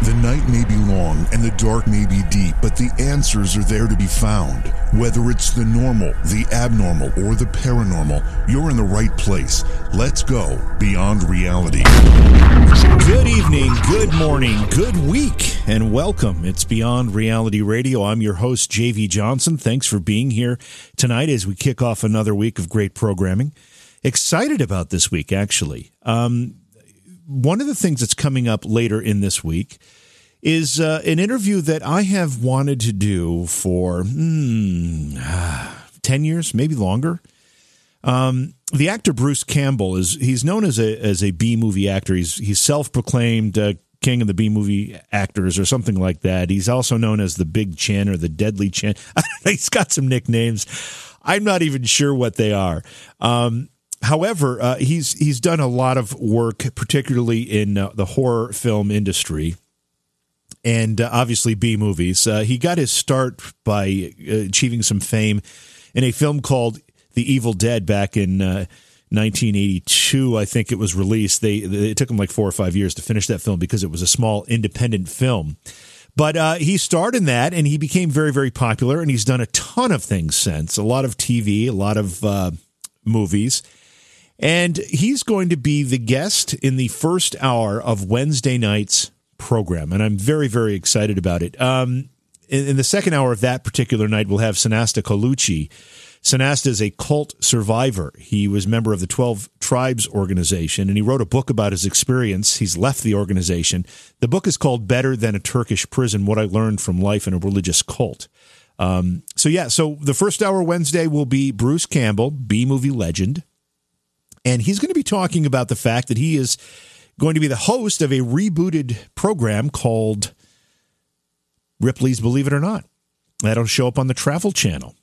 The night may be long and the dark may be deep, but the answers are there to be found. Whether it's the normal, the abnormal, or the paranormal, you're in the right place. Let's go beyond reality. Good evening, good morning, good week, and welcome. It's Beyond Reality Radio. I'm your host, JV Johnson. Thanks for being here tonight as we kick off another week of great programming. Excited about this week, actually. One of the things that's coming up later in this week is an interview that I have wanted to do for 10 years, maybe longer. The actor Bruce Campbell he's known as a B-movie actor. He's self-proclaimed king of the B-movie actors or something like that. He's also known as the Big Chin or the Deadly Chin. He's got some nicknames. I'm not even sure what they are. However, he's done a lot of work, particularly in the horror film industry and obviously B-movies. He got his start by achieving some fame in a film called The Evil Dead back in 1982, I think it was released. It took him like 4 or 5 years to finish that film because it was a small independent film. But he starred in that, and he became very, very popular, and he's done a ton of things since. A lot of TV, a lot of movies. And he's going to be the guest in the first hour of Wednesday night's program, and I'm very, very excited about it. In the second hour of that particular night, we'll have Sanasta Colucci. Sanasta is a cult survivor. He was a member of the 12 Tribes organization, and he wrote a book about his experience. He's left the organization. The book is called Better Than a Turkish Prison, What I Learned from Life in a Religious Cult. So the first hour Wednesday will be Bruce Campbell, B-movie legend. And he's going to be talking about the fact that he is going to be the host of a rebooted program called Ripley's Believe It or Not. That'll show up on the Travel Channel.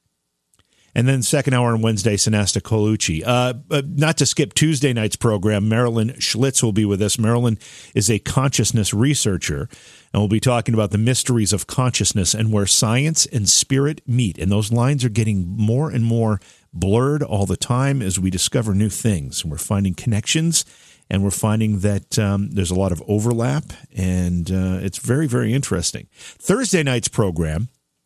And then second hour on Wednesday, Sanasta Colucci. Not to skip Tuesday night's program, Marilyn Schlitz will be with us. Marilyn is a consciousness researcher, and we'll be talking about the mysteries of consciousness and where science and spirit meet. And those lines are getting more and more blurred all the time as we discover new things. We're finding connections, and we're finding that there's a lot of overlap, and it's very, very interesting. Thursday night's program,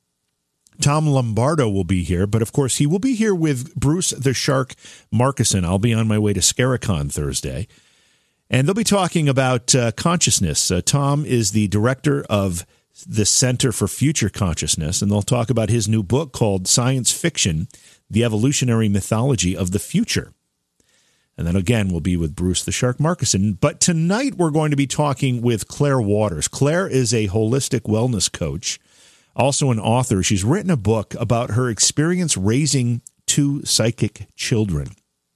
Tom Lombardo will be here, but of course he will be here with Bruce the Shark Marcuson. I'll be on my way to Scaricon Thursday, and they'll be talking about consciousness. Tom is the director of the Center for Future Consciousness, and they'll talk about his new book called Science Fiction, The Evolutionary Mythology of the Future. And then again, we'll be with Bruce the Shark Marcuson. But tonight we're going to be talking with Claire Waters. Claire is a holistic wellness coach, also an author. She's written a book about her experience raising 2 psychic children.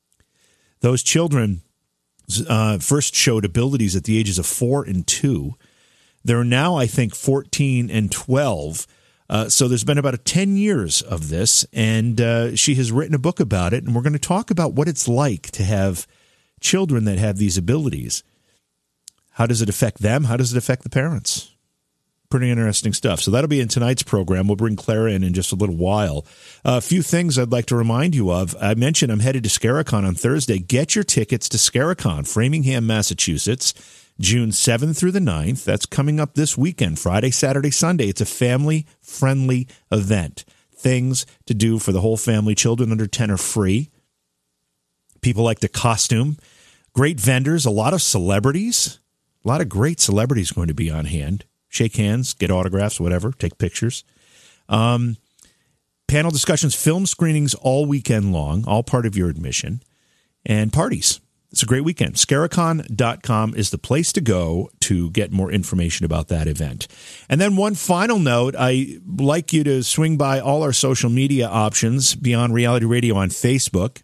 Those children first showed abilities at the ages of 4 and 2. They're now, I think, 14 and 12. So there's been about 10 years of this, and she has written a book about it, and we're going to talk about what it's like to have children that have these abilities. How does it affect them? How does it affect the parents? Pretty interesting stuff. So that'll be in tonight's program. We'll bring Clara in just a little while. A few things I'd like to remind you of. I mentioned I'm headed to Scaricon on Thursday. Get your tickets to Scaricon, Framingham, Massachusetts, June 7th through the 9th. That's coming up this weekend, Friday, Saturday, Sunday. It's a family-friendly event. Things to do for the whole family. Children under 10 are free. People like to costume. Great vendors, a lot of celebrities. A lot of great celebrities going to be on hand. Shake hands, get autographs, whatever, take pictures. Panel discussions, film screenings all weekend long, all part of your admission, and parties. It's a great weekend. Scaricon.com is the place to go to get more information about that event. And then one final note, I'd like you to swing by all our social media options, Beyond Reality Radio on Facebook,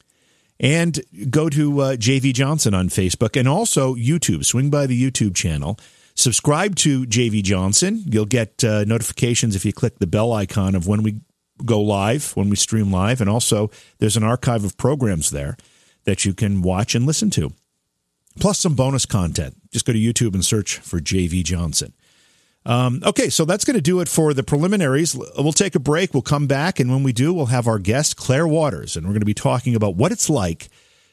and go to JV Johnson on Facebook, and also YouTube. Swing by the YouTube channel. Subscribe to JV Johnson. You'll get notifications if you click the bell icon of when we go live, when we stream live. And also, there's an archive of programs there that you can watch and listen to, plus some bonus content. Just go to YouTube and search for JV Johnson. Okay, so that's going to do it for the preliminaries. We'll take a break. We'll come back, and when we do, we'll have our guest, Claire Waters, and we're going to be talking about what it's like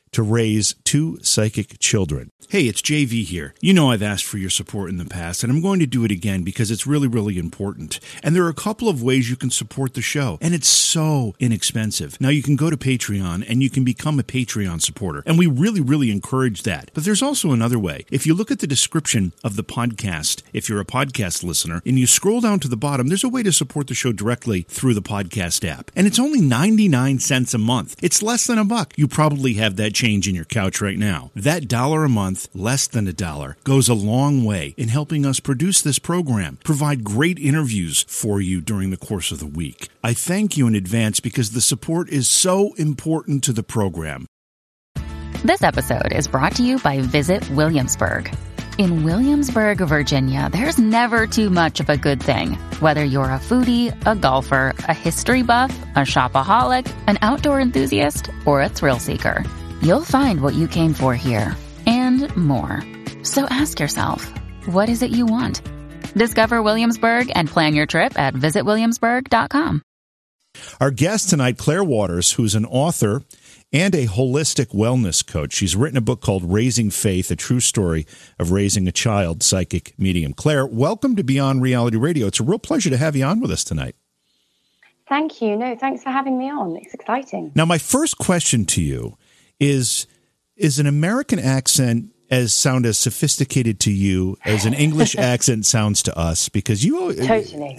to raise 2 psychic children. Hey, it's JV here. You know I've asked for your support in the past, and I'm going to do it again because it's really, really important. And there are a couple of ways you can support the show, and it's so inexpensive. Now, you can go to Patreon, and you can become a Patreon supporter, and we really, really encourage that. But there's also another way. If you look at the description of the podcast, if you're a podcast listener, and you scroll down to the bottom, there's a way to support the show directly through the podcast app. And it's only 99 cents a month. It's less than $1. You probably have that change in your couch right now. That $1 a month, less than $1, goes a long way in helping us produce this program, provide great interviews for you during the course of the week. I thank you in advance because the support is so important to the program. This episode is brought to you by Visit Williamsburg. In Williamsburg, Virginia, there's never too much of a good thing. Whether you're a foodie, a golfer, a history buff, a shopaholic, an outdoor enthusiast, or a thrill seeker, you'll find what you came for here and more. So ask yourself, what is it you want? Discover Williamsburg and plan your trip at visitwilliamsburg.com. Our guest tonight, Claire Waters, who's an author and a holistic wellness coach. She's written a book called Raising Faith, a true story of raising a child psychic medium. Claire, welcome to Beyond Reality Radio. It's a real pleasure to have you on with us tonight. Thank you. No, thanks for having me on. It's exciting. Now, my first question to you is an American accent as sophisticated to you as an English accent sounds to us? Because you totally.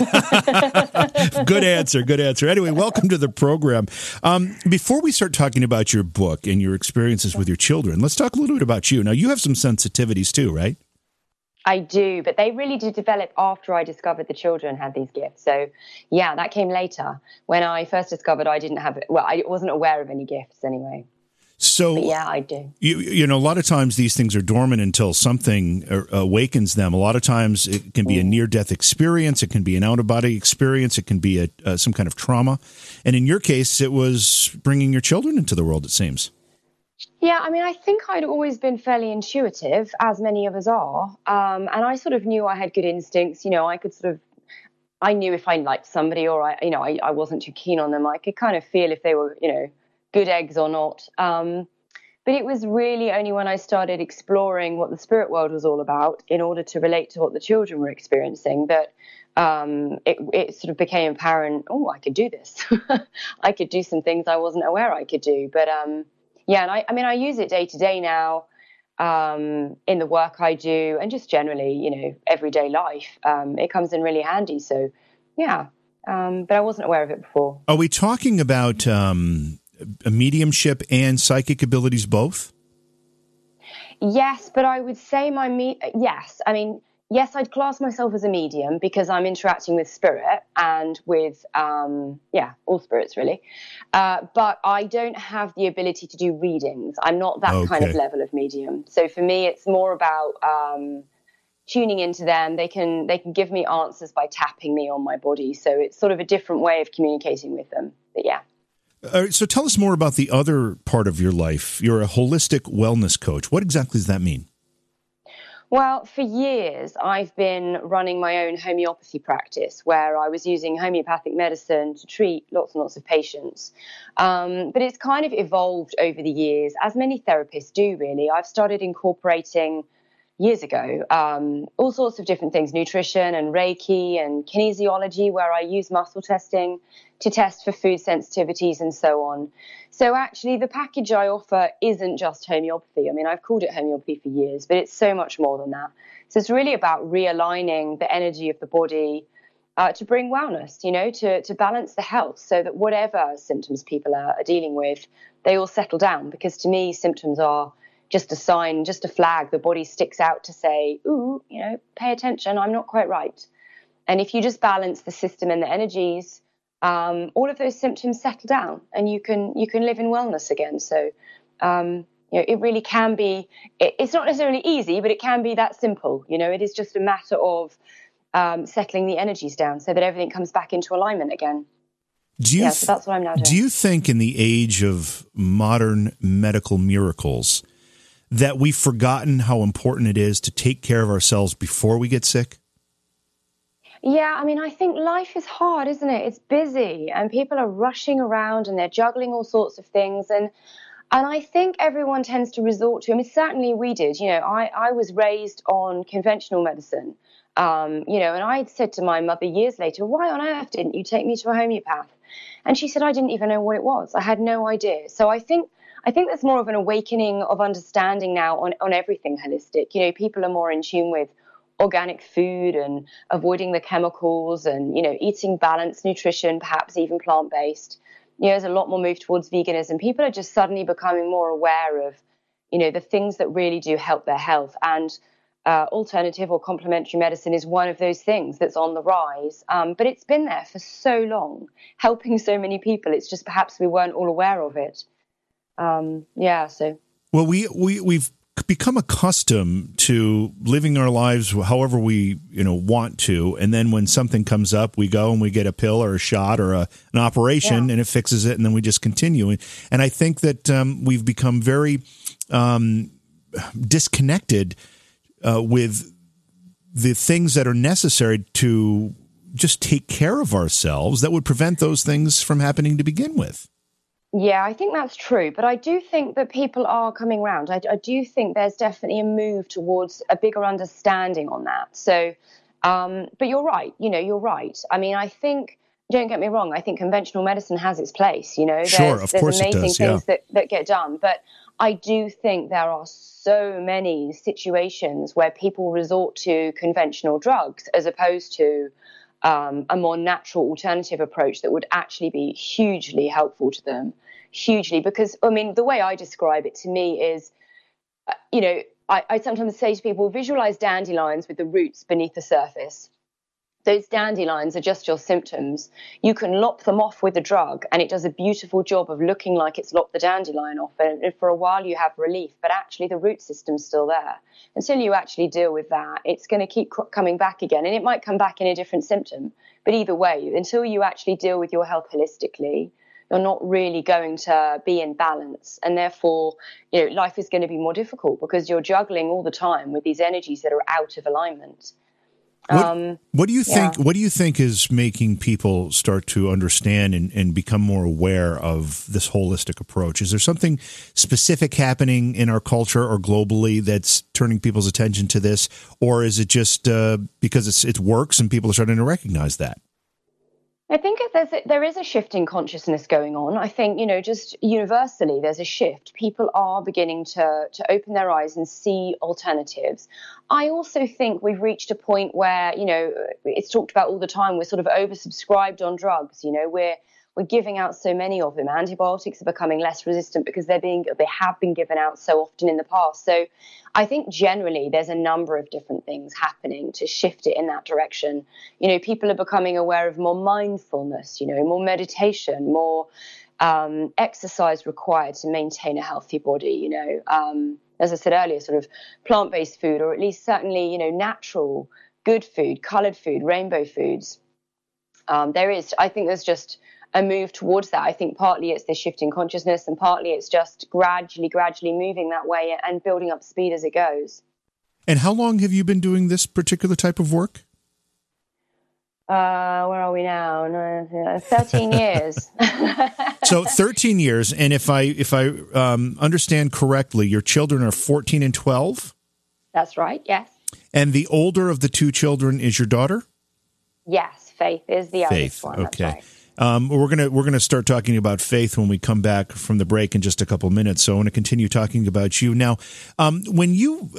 Good answer. Anyway, welcome to the program. Before we start talking about your book and your experiences with your children, let's talk a little bit about you. Now, you have some sensitivities too, right? I do, but they really did develop after I discovered the children had these gifts. So, yeah, that came later. When I first discovered I didn't have it, well, I wasn't aware of any gifts anyway. So, but yeah, I do. You know, a lot of times these things are dormant until something awakens them. A lot of times it can be a near-death experience. It can be an out-of-body experience. It can be some kind of trauma. And in your case, it was bringing your children into the world, it seems. Yeah, I mean, I think I'd always been fairly intuitive, as many of us are. And I sort of knew I had good instincts. You know, I knew if I liked somebody or I wasn't too keen on them. I could kind of feel if they were, good eggs or not. But it was really only when I started exploring what the spirit world was all about in order to relate to what the children were experiencing that it sort of became apparent, I could do this. I could do some things I wasn't aware I could do. But yeah, and I use it day to day now in the work I do and just generally, everyday life. It comes in really handy. So, yeah, but I wasn't aware of it before. Are we talking about a mediumship and psychic abilities both? Yes, but I would say yes. I mean, yes, I'd class myself as a medium because I'm interacting with spirit and with, all spirits really. But I don't have the ability to do readings. I'm not that kind of level of medium. So for me, it's more about tuning into them. They can give me answers by tapping me on my body. So it's sort of a different way of communicating with them. But yeah. So tell us more about the other part of your life. You're a holistic wellness coach. What exactly does that mean? Well, for years, I've been running my own homeopathy practice where I was using homeopathic medicine to treat lots and lots of patients. But it's kind of evolved over the years, as many therapists do, really. I've started incorporating years ago all sorts of different things, nutrition and Reiki and kinesiology, where I use muscle testing to test for food sensitivities and so on. So actually the package I offer isn't just homeopathy. I mean, I've called it homeopathy for years, but it's so much more than that. So it's really about realigning the energy of the body to bring wellness, to balance the health so that whatever symptoms people are dealing with, they all settle down. Because to me, symptoms are just a sign, just a flag. The body sticks out to say, pay attention, I'm not quite right. And if you just balance the system and the energies, all of those symptoms settle down and you can live in wellness again. So, it really can be, it's not necessarily easy, but it can be that simple. It is just a matter of settling the energies down so that everything comes back into alignment again. So that's what I'm now doing. Do you think in the age of modern medical miracles that we've forgotten how important it is to take care of ourselves before we get sick? Yeah, I mean, I think life is hard, isn't it? It's busy and people are rushing around and they're juggling all sorts of things. And And I think everyone tends to resort to, I mean, certainly we did. I was raised on conventional medicine, and I said to my mother years later, why on earth didn't you take me to a homeopath? And she said, I didn't even know what it was. I had no idea. So I think there's more of an awakening of understanding now on everything holistic. People are more in tune with organic food and avoiding the chemicals and, eating balanced nutrition, perhaps even plant-based. There's a lot more move towards veganism. People are just suddenly becoming more aware of, the things that really do help their health. And alternative or complementary medicine is one of those things that's on the rise. But it's been there for so long, helping so many people. It's just perhaps we weren't all aware of it. So. Well, we've become accustomed to living our lives however we want to, and then when something comes up, we go and we get a pill or a shot or an operation, and it fixes it, and then we just continue. And I think that we've become very disconnected with the things that are necessary to just take care of ourselves that would prevent those things from happening to begin with. Yeah, I think that's true. But I do think that people are coming around. I do think there's definitely a move towards a bigger understanding on that. So, but you're right. You're right. I mean, I think, don't get me wrong, I think conventional medicine has its place. There's amazing things that get done. But I do think there are so many situations where people resort to conventional drugs as opposed to a more natural alternative approach that would actually be hugely helpful to them, because, I mean, the way I describe it to me is, I sometimes say to people, visualize dandelions with the roots beneath the surface. Those dandelions are just your symptoms. You can lop them off with a drug, and it does a beautiful job of looking like it's lopped the dandelion off. And for a while you have relief, but actually the root system's still there. Until you actually deal with that, it's going to keep coming back again. And it might come back in a different symptom. But either way, until you actually deal with your health holistically, you're not really going to be in balance. And therefore, life is going to be more difficult because you're juggling all the time with these energies that are out of alignment. What do you think? What do you think is making people start to understand and become more aware of this holistic approach? Is there something specific happening in our culture or globally that's turning people's attention to this, or is it just because it works and people are starting to recognize that? I think there is a shift in consciousness going on. I think, just universally, there's a shift. People are beginning to open their eyes and see alternatives. I also think we've reached a point where, it's talked about all the time. We're sort of oversubscribed on drugs. We're giving out so many of them. Antibiotics are becoming less resistant because they have been given out so often in the past. So I think generally there's a number of different things happening to shift it in that direction. People are becoming aware of more mindfulness, more meditation, more exercise required to maintain a healthy body, as I said earlier, sort of plant-based food, or at least certainly, natural, good food, colored food, rainbow foods. I think there's just a move towards that. I think partly it's the shift in consciousness, and partly it's just gradually moving that way and building up speed as it goes. And how long have you been doing this particular type of work? Where are we now? 13 years. So 13 years. And if I understand correctly, your children are 14 and 12? That's right, yes. And the older of the two children is your daughter? Yes, Faith is the eldest one. Okay. That's right. We're gonna start talking about Faith when we come back from the break in just a couple of minutes. So I want to continue talking about you now. When you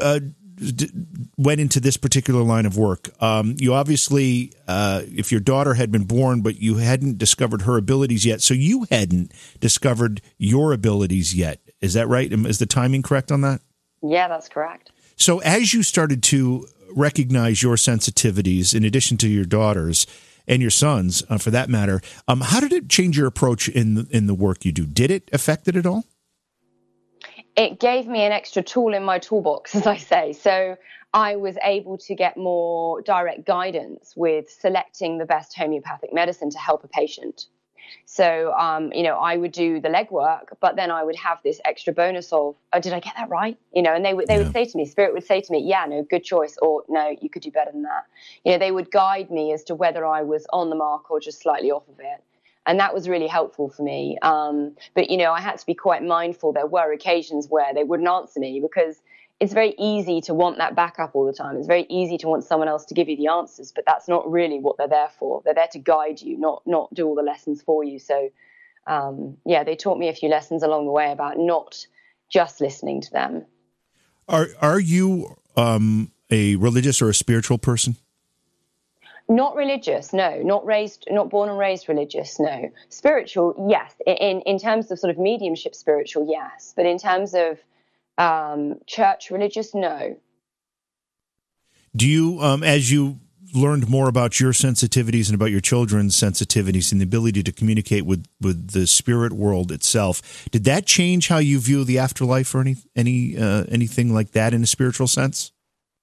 went into this particular line of work, you obviously, if your daughter had been born, but you hadn't discovered her abilities yet, so you hadn't discovered your abilities yet. Is that right? Is the timing correct on that? Yeah, that's correct. So as you started to recognize your sensitivities, in addition to your daughter's, and your sons, for that matter, how did it change your approach in the work you do? Did it affect it at all? It gave me an extra tool in my toolbox, as I say. So I was able to get more direct guidance with selecting the best homeopathic medicine to help a patient. So, I would do the legwork, but then I would have this extra bonus of, oh, did I get that right? And they would say to me, Spirit would say to me, yeah, no, good choice, or no, you could do better than that. They would guide me as to whether I was on the mark or just slightly off of it. And that was really helpful for me. But, I had to be quite mindful. There were occasions where they wouldn't answer me, because it's very easy to want that backup all the time. It's very easy to want someone else to give you the answers, but that's not really what they're there for. They're there to guide you, not do all the lessons for you. So, they taught me a few lessons along the way about not just listening to them. Are you a religious or a spiritual person? Not religious, no. Not born and raised religious, no. Spiritual, yes. In terms of sort of mediumship, spiritual, yes. But in terms of church religious, no. Do you, as you learned more about your sensitivities and about your children's sensitivities and the ability to communicate with the spirit world itself, did that change how you view the afterlife or anything like that in a spiritual sense?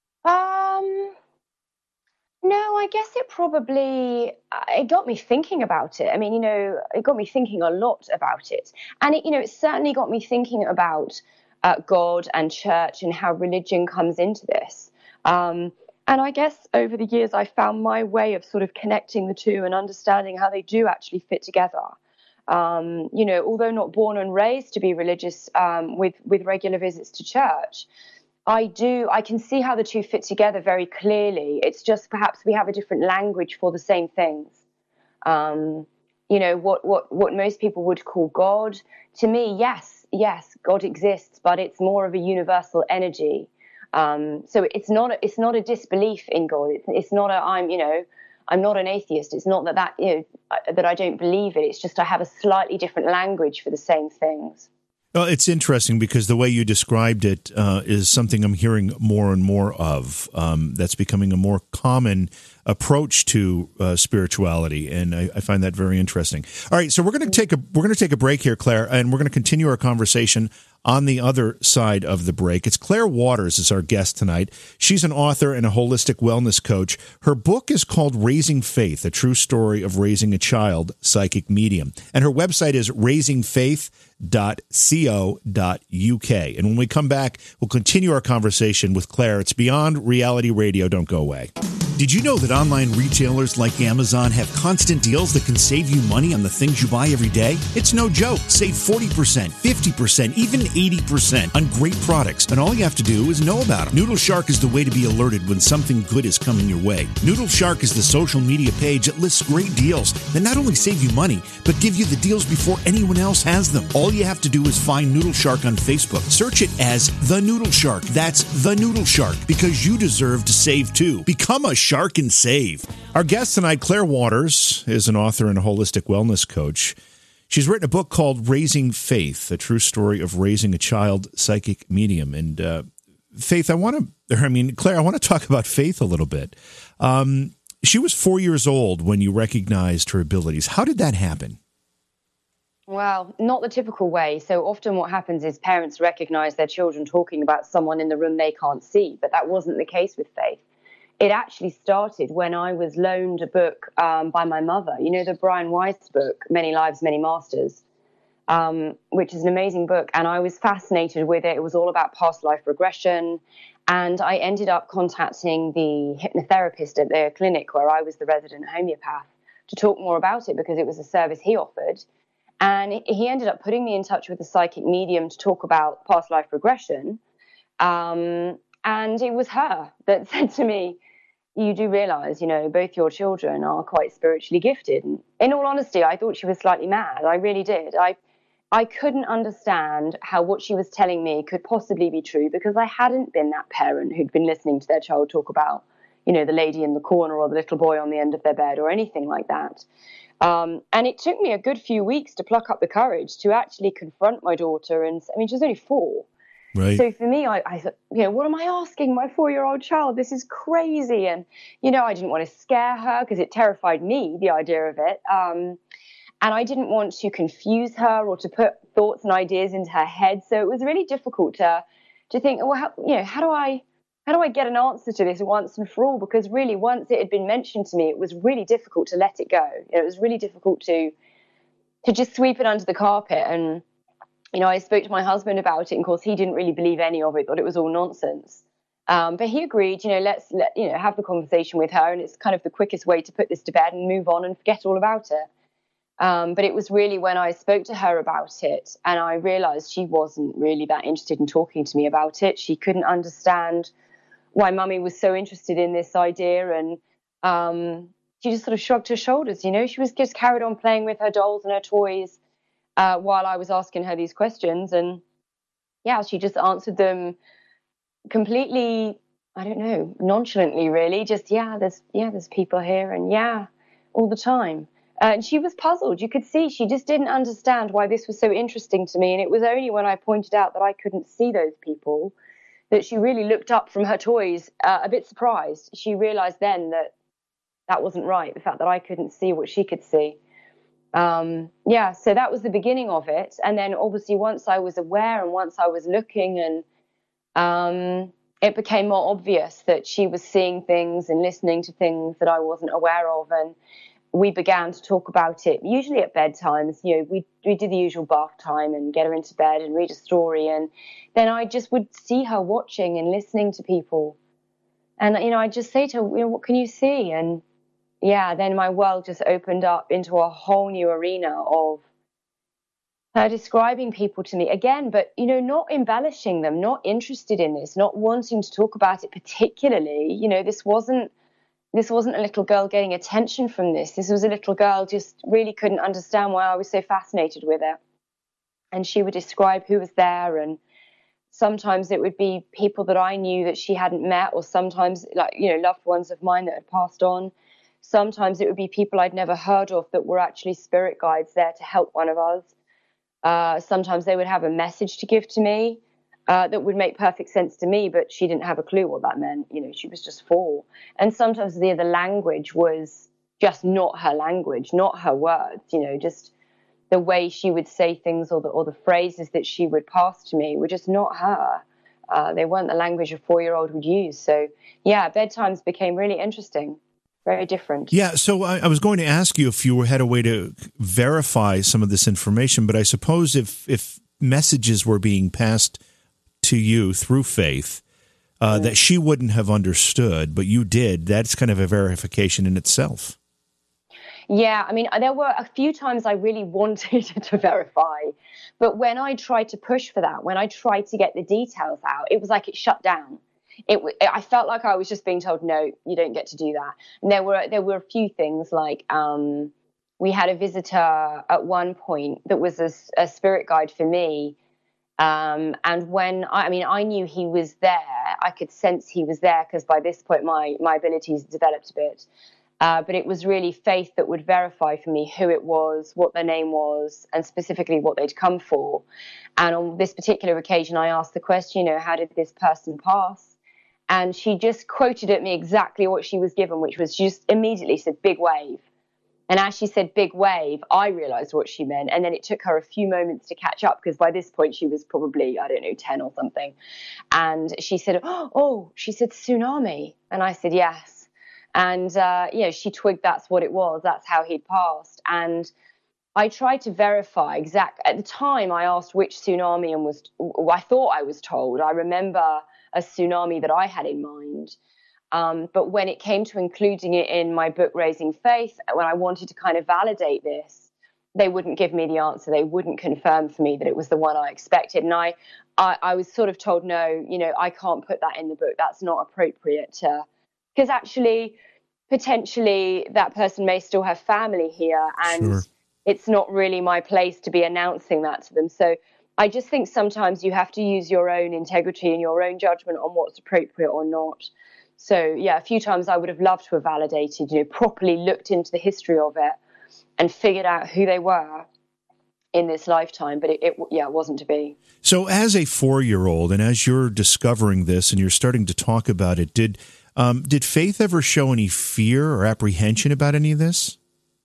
No, I guess it got me thinking about it. I mean, it got me thinking a lot about it. And it certainly got me thinking about God and church and how religion comes into this. And I guess over the years, I found my way of sort of connecting the two and understanding how they do actually fit together. Although not born and raised to be religious, with regular visits to church, I can see how the two fit together very clearly. It's just perhaps we have a different language for the same things. What most people would call God, to me, yes, God exists, but it's more of a universal energy. So it's not a disbelief in God. It's not I'm not an atheist. It's not that I don't believe it. It's just I have a slightly different language for the same things. Well, it's interesting because the way you described it is something I'm hearing more and more of. That's becoming a more common approach to spirituality, and I find that very interesting. All right, so we're going to take a break here, Claire, and we're going to continue our conversation on the other side of the break. It's Claire Waters is our guest tonight. She's an author and a holistic wellness coach. Her book is called Raising Faith, a true story of raising a child psychic medium. And her website is raisingfaith.co.uk. And when we come back, we'll continue our conversation with Claire. It's Beyond Reality Radio. Don't go away. Did you know that online retailers like Amazon have constant deals that can save you money on the things you buy every day? It's no joke. Save 40%, 50%, even 80% on great products, and all you have to do is know about them. Noodle Shark is the way to be alerted when something good is coming your way. Noodle Shark is the social media page that lists great deals that not only save you money, but give you the deals before anyone else has them. All you have to do is find Noodle Shark on Facebook. Search it as The Noodle Shark. That's The Noodle Shark, because you deserve to save too. Become a shark and save. Our guest tonight, Claire Waters, is an author and a holistic wellness coach. She's written a book called Raising Faith, a true story of raising a child psychic medium. And Faith, Claire, I want to talk about Faith a little bit. She was 4 years old when you recognized her abilities. How did that happen? Well, not the typical way. So often what happens is parents recognize their children talking about someone in the room they can't see, but that wasn't the case with Faith. It actually started when I was loaned a book by my mother, the Brian Weiss book, Many Lives, Many Masters, which is an amazing book. And I was fascinated with it. It was all about past life regression. And I ended up contacting the hypnotherapist at their clinic where I was the resident homeopath to talk more about it, because it was a service he offered. And he ended up putting me in touch with a psychic medium to talk about past life regression. And it was her that said to me, you do realize, both your children are quite spiritually gifted. And in all honesty, I thought she was slightly mad. I really did. I couldn't understand how what she was telling me could possibly be true, because I hadn't been that parent who'd been listening to their child talk about, the lady in the corner or the little boy on the end of their bed or anything like that. And it took me a good few weeks to pluck up the courage to actually confront my daughter. And she was only 4. Right. So for me, I thought, what am I asking my 4-year-old child? This is crazy. And, I didn't want to scare her because it terrified me, the idea of it. And I didn't want to confuse her or to put thoughts and ideas into her head. So it was really difficult to think, well, how do I get an answer to this once and for all? Because really, once it had been mentioned to me, it was really difficult to let it go. It was really difficult to just sweep it under the carpet. And I spoke to my husband about it, and of course he didn't really believe any of it, thought it was all nonsense. But he agreed, let's have the conversation with her, and it's kind of the quickest way to put this to bed and move on and forget all about it. But it was really when I spoke to her about it and I realized she wasn't really that interested in talking to me about it. She couldn't understand why Mummy was so interested in this idea. And she just sort of shrugged her shoulders, you know. She was just carried on playing with her dolls and her toys while I was asking her these questions. And yeah, she just answered them completely, I don't know, nonchalantly, really. Just, there's people here, and all the time. And she was puzzled. You could see she just didn't understand why this was so interesting to me. And it was only when I pointed out that I couldn't see those people that she really looked up from her toys, a bit surprised. She realized then that that wasn't right, the fact that I couldn't see what she could see. So that was the beginning of it. And then obviously once I was aware and once I was looking, and it became more obvious that she was seeing things and listening to things that I wasn't aware of. And we began to talk about it, usually at bedtimes. You know, we did the usual bath time and get her into bed and read a story. And then I just would see her watching and listening to people. And, you know, I'd just say to her, you know, what can you see? And then my world just opened up into a whole new arena of her describing people to me again, but, you know, not embellishing them, not interested in this, not wanting to talk about it particularly. You know, this wasn't a little girl getting attention from this. This was a little girl just really couldn't understand why I was so fascinated with it. And she would describe who was there, and sometimes it would be people that I knew that she hadn't met, or sometimes, like, you know, loved ones of mine that had passed on. Sometimes it would be people I'd never heard of that were actually spirit guides there to help one of us. Sometimes they would have a message to give to me that would make perfect sense to me, but she didn't have a clue what that meant. You know, she was just 4. And sometimes the language was just not her language, not her words, you know, just the way she would say things, or the phrases that she would pass to me were just not her. They weren't the language a 4-year-old would use. So, bedtimes became really interesting. Very different. Yeah, so I was going to ask you if you had a way to verify some of this information, but I suppose if messages were being passed to you through Faith that she wouldn't have understood, but you did, that's kind of a verification in itself. Yeah, I mean, there were a few times I really wanted to verify, but when I tried to push for that, when I tried to get the details out, it was like it shut down. I felt like I was just being told, no, you don't get to do that. And there were a few things like we had a visitor at one point that was a spirit guide for me. And when I knew he was there, I could sense he was there because by this point my abilities developed a bit. But it was really Faith that would verify for me who it was, what their name was, and specifically what they'd come for. And on this particular occasion, I asked the question, you know, how did this person pass? And she just quoted at me exactly what she was given, which was just immediately said, big wave. And as she said big wave, I realized what she meant. And then it took her a few moments to catch up because by this point she was probably, 10 or something. And she said, she said tsunami. And I said, yes. And, she twigged that's what it was. That's how he'd passed. And I tried to verify at the time I asked which tsunami and I thought I was told. I remember a tsunami that I had in mind. But when it came to including it in my book, Raising Faith, when I wanted to kind of validate this, they wouldn't give me the answer. They wouldn't confirm for me that it was the one I expected. And I was sort of told, no, I can't put that in the book. That's not appropriate because actually, potentially that person may still have family here. And Sure. It's not really my place to be announcing that to them. So I just think sometimes you have to use your own integrity and your own judgment on what's appropriate or not. So, a few times I would have loved to have validated, properly looked into the history of it and figured out who they were in this lifetime. But it wasn't to be. So as a 4-year-old and as you're discovering this and you're starting to talk about it, did Faith ever show any fear or apprehension about any of this?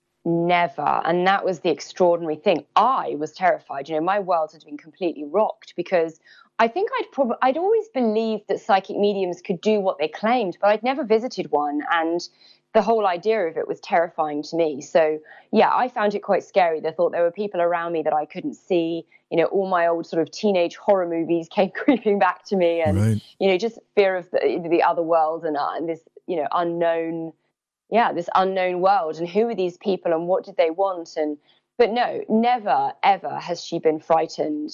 Never. And that was the extraordinary thing. I was terrified. My world had been completely rocked because I think I'd always believed that psychic mediums could do what they claimed, but I'd never visited one. And the whole idea of it was terrifying to me. So, I found it quite scary. The thought there were people around me that I couldn't see. All my old sort of teenage horror movies came creeping back to me. And, right. Just fear of the other world and this, unknown. This unknown world, and who are these people and what did they want? And But no, never, ever has she been frightened.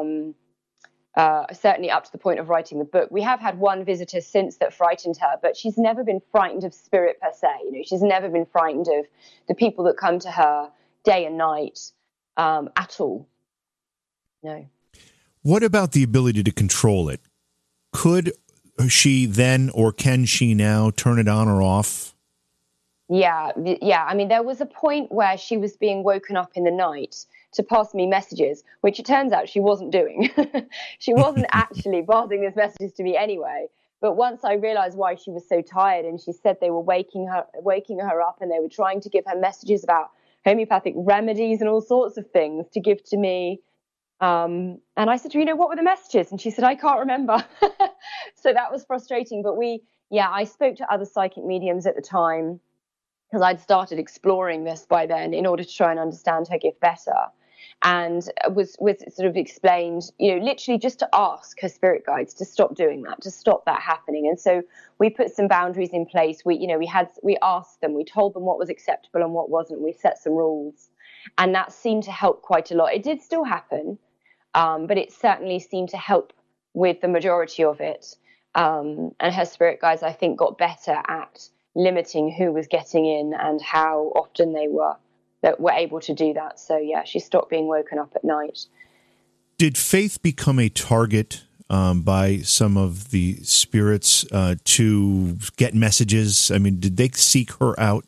Certainly up to the point of writing the book. We have had one visitor since that frightened her, but she's never been frightened of spirit per se. She's never been frightened of the people that come to her day and night at all. No. What about the ability to control it? Could she then, or can she now, turn it on or off? Yeah. I mean, there was a point where she was being woken up in the night to pass me messages, which it turns out she wasn't doing. She wasn't actually passing these messages to me anyway. But once I realized why she was so tired, and she said they were waking her up, and they were trying to give her messages about homeopathic remedies and all sorts of things to give to me. And I said, what were the messages? And she said, I can't remember. So that was frustrating. But I spoke to other psychic mediums at the time, because I'd started exploring this by then in order to try and understand her gift better, and was sort of explained, literally just to ask her spirit guides to stop doing that, to stop that happening. And so we put some boundaries in place. We asked them, we told them what was acceptable and what wasn't. We set some rules, and that seemed to help quite a lot. It did still happen, but it certainly seemed to help with the majority of it. And her spirit guides, I think, got better at limiting who was getting in and how often they were able to do that. So she stopped being woken up at night. Did Faith become a target by some of the spirits to get messages? I mean, did they seek her out?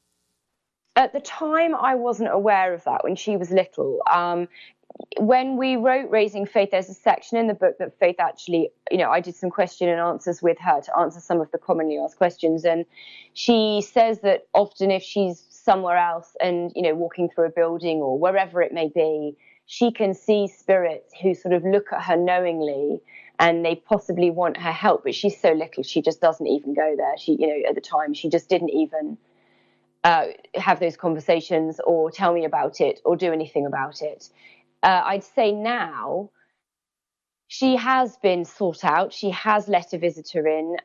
At the time, I wasn't aware of that when she was little. When we wrote Raising Faith, there's a section in the book that Faith actually, I did some question and answers with her to answer some of the commonly asked questions. And she says that often if she's somewhere else and, walking through a building or wherever it may be, she can see spirits who sort of look at her knowingly and they possibly want her help. But she's so little, she just doesn't even go there. She, at the time, she just didn't even have those conversations or tell me about it or do anything about it. I'd say now she has been sought out. She has let a visitor in.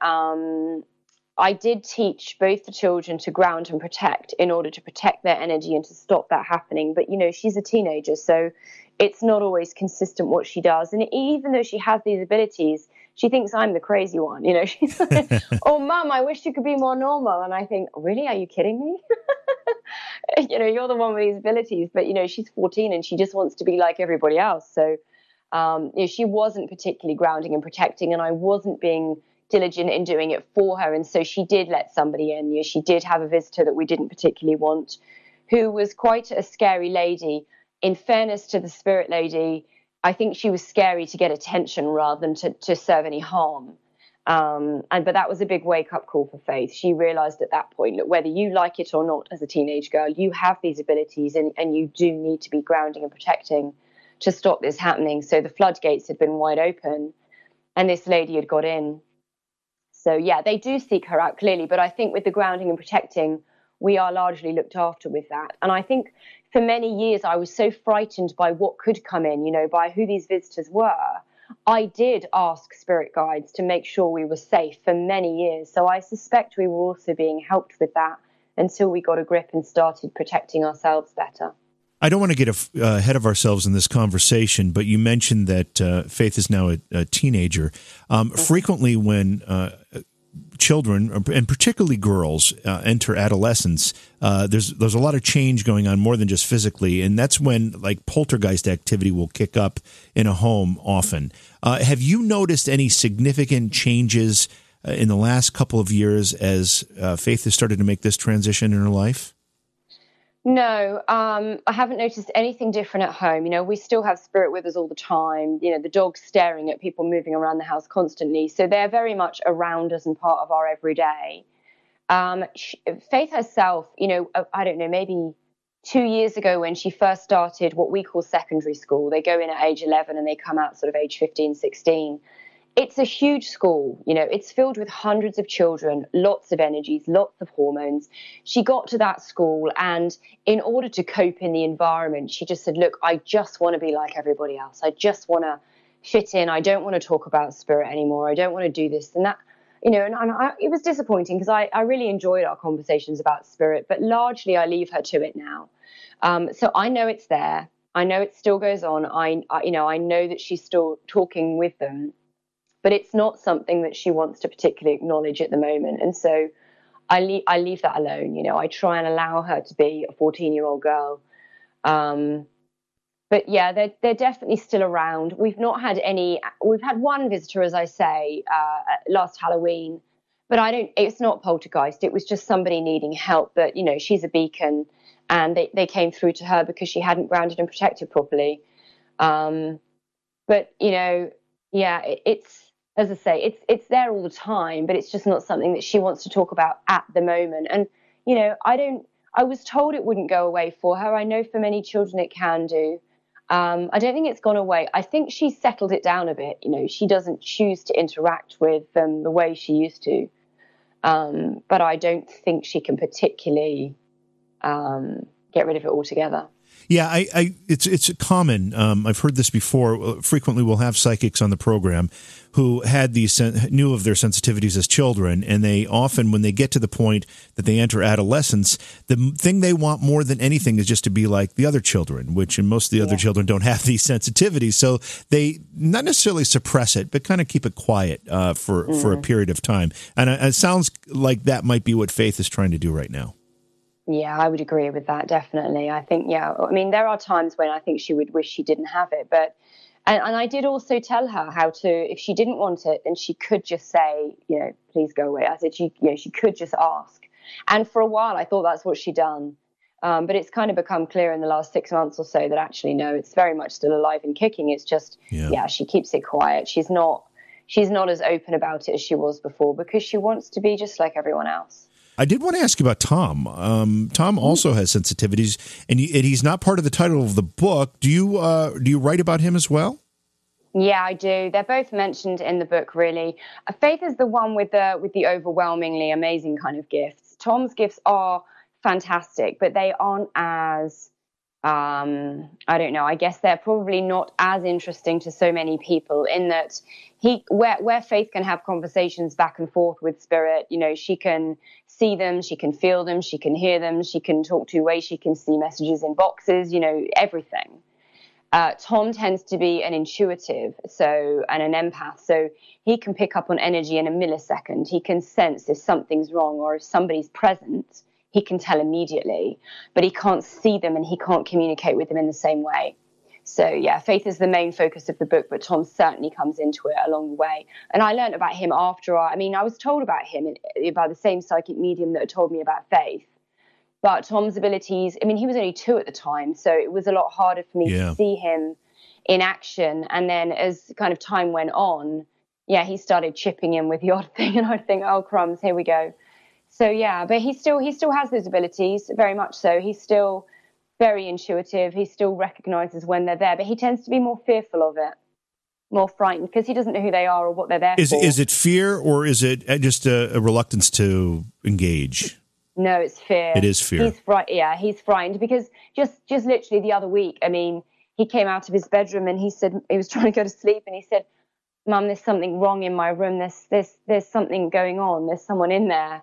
I did teach both the children to ground and protect in order to protect their energy and to stop that happening. But, she's a teenager, so it's not always consistent what she does. And even though she has these abilities, she thinks I'm the crazy one. She's like, oh, Mum, I wish you could be more normal. And I think, really? Are you kidding me? You're the one with these abilities, but she's 14 and she just wants to be like everybody else. So she wasn't particularly grounding and protecting, and I wasn't being diligent in doing it for her. And so she did let somebody in. She did have a visitor that we didn't particularly want, who was quite a scary lady. In fairness to the spirit lady, I think she was scary to get attention rather than to serve any harm. But that was a big wake-up call for Faith. She realized at that point that whether you like it or not as a teenage girl, you have these abilities and you do need to be grounding and protecting to stop this happening. So the floodgates had been wide open and this lady had got in. So, they do seek her out clearly. But I think with the grounding and protecting, we are largely looked after with that. And I think for many years, I was so frightened by what could come in, by who these visitors were. I did ask spirit guides to make sure we were safe for many years. So I suspect we were also being helped with that until we got a grip and started protecting ourselves better. I don't want to get ahead of ourselves in this conversation, but you mentioned that Faith is now a teenager. Frequently when children, and particularly girls, enter adolescence, there's a lot of change going on more than just physically, and that's when like poltergeist activity will kick up in a home often. Have you noticed any significant changes in the last couple of years as Faith has started to make this transition in her life? No, I haven't noticed anything different at home. We still have spirit with us all the time. The dog's staring at people moving around the house constantly. So they're very much around us and part of our everyday. Faith herself, I don't know, maybe 2 years ago when she first started what we call secondary school, they go in at age 11 and they come out sort of age 15, 16. It's a huge school, it's filled with hundreds of children, lots of energies, lots of hormones. She got to that school and in order to cope in the environment, she just said, look, I just want to be like everybody else. I just want to fit in. I don't want to talk about spirit anymore. I don't want to do this and that, and it was disappointing because I really enjoyed our conversations about spirit, but largely I leave her to it now. So I know it's there. I know it still goes on. I know that she's still talking with them, but it's not something that she wants to particularly acknowledge at the moment. And so I leave that alone. I try and allow her to be a 14-year-old girl. But yeah, they're definitely still around. We've had one visitor, as I say, last Halloween, but it's not poltergeist. It was just somebody needing help, but she's a beacon, and they came through to her because she hadn't grounded and protected properly. But it's, as I say, it's there all the time, but it's just not something that she wants to talk about at the moment. And, I was told it wouldn't go away for her. I know for many children it can do. I don't think it's gone away. I think she's settled it down a bit. She doesn't choose to interact with them the way she used to. But I don't think she can particularly get rid of it altogether. Yeah, it's common. I've heard this before. Frequently, we'll have psychics on the program who had knew of their sensitivities as children, and they often, when they get to the point that they enter adolescence, the thing they want more than anything is just to be like the other children, which and most of the other children don't have these sensitivities, so they not necessarily suppress it, but kind of keep it quiet for a period of time. And it sounds like that might be what Faith is trying to do right now. Yeah, I would agree with that, definitely. I think, there are times when I think she would wish she didn't have it. But, and I did also tell her how to, if she didn't want it, then she could just say, please go away. I said, she could just ask. And for a while, I thought that's what she'd done. But it's kind of become clear in the last 6 months or so that actually, no, it's very much still alive and kicking. It's just, she keeps it quiet. She's not as open about it as she was before because she wants to be just like everyone else. I did want to ask you about Tom. Tom also has sensitivities, and he's not part of the title of the book. Do you write about him as well? Yeah, I do. They're both mentioned in the book, really. Faith is the one with the overwhelmingly amazing kind of gifts. Tom's gifts are fantastic, but they aren't as I don't know. I guess they're probably not as interesting to so many people in that where Faith can have conversations back and forth with spirit, she can see them, she can feel them, she can hear them, she can talk two-way, she can see messages in boxes, everything. Tom tends to be an intuitive, and an empath, so he can pick up on energy in a millisecond. He can sense if something's wrong or if somebody's present. He can tell immediately, but he can't see them and he can't communicate with them in the same way. So, yeah, Faith is the main focus of the book, but Tom certainly comes into it along the way. And I learned about him after I was told about him by the same psychic medium that had told me about Faith. But Tom's abilities, he was only 2 at the time, so it was a lot harder for me to see him in action. And then as kind of time went on, he started chipping in with the odd thing, and I'd think, oh, crumbs, here we go. So, yeah, but he still has those abilities, very much so. He's still very intuitive. He still recognizes when they're there, but he tends to be more fearful of it, more frightened, because he doesn't know who they are or what they're there for. Is it fear, or is it just a reluctance to engage? No, it's fear. It is fear. He's frightened because just literally the other week, he came out of his bedroom and he said he was trying to go to sleep, and he said, Mum, there's something wrong in my room. There's something going on. There's someone in there.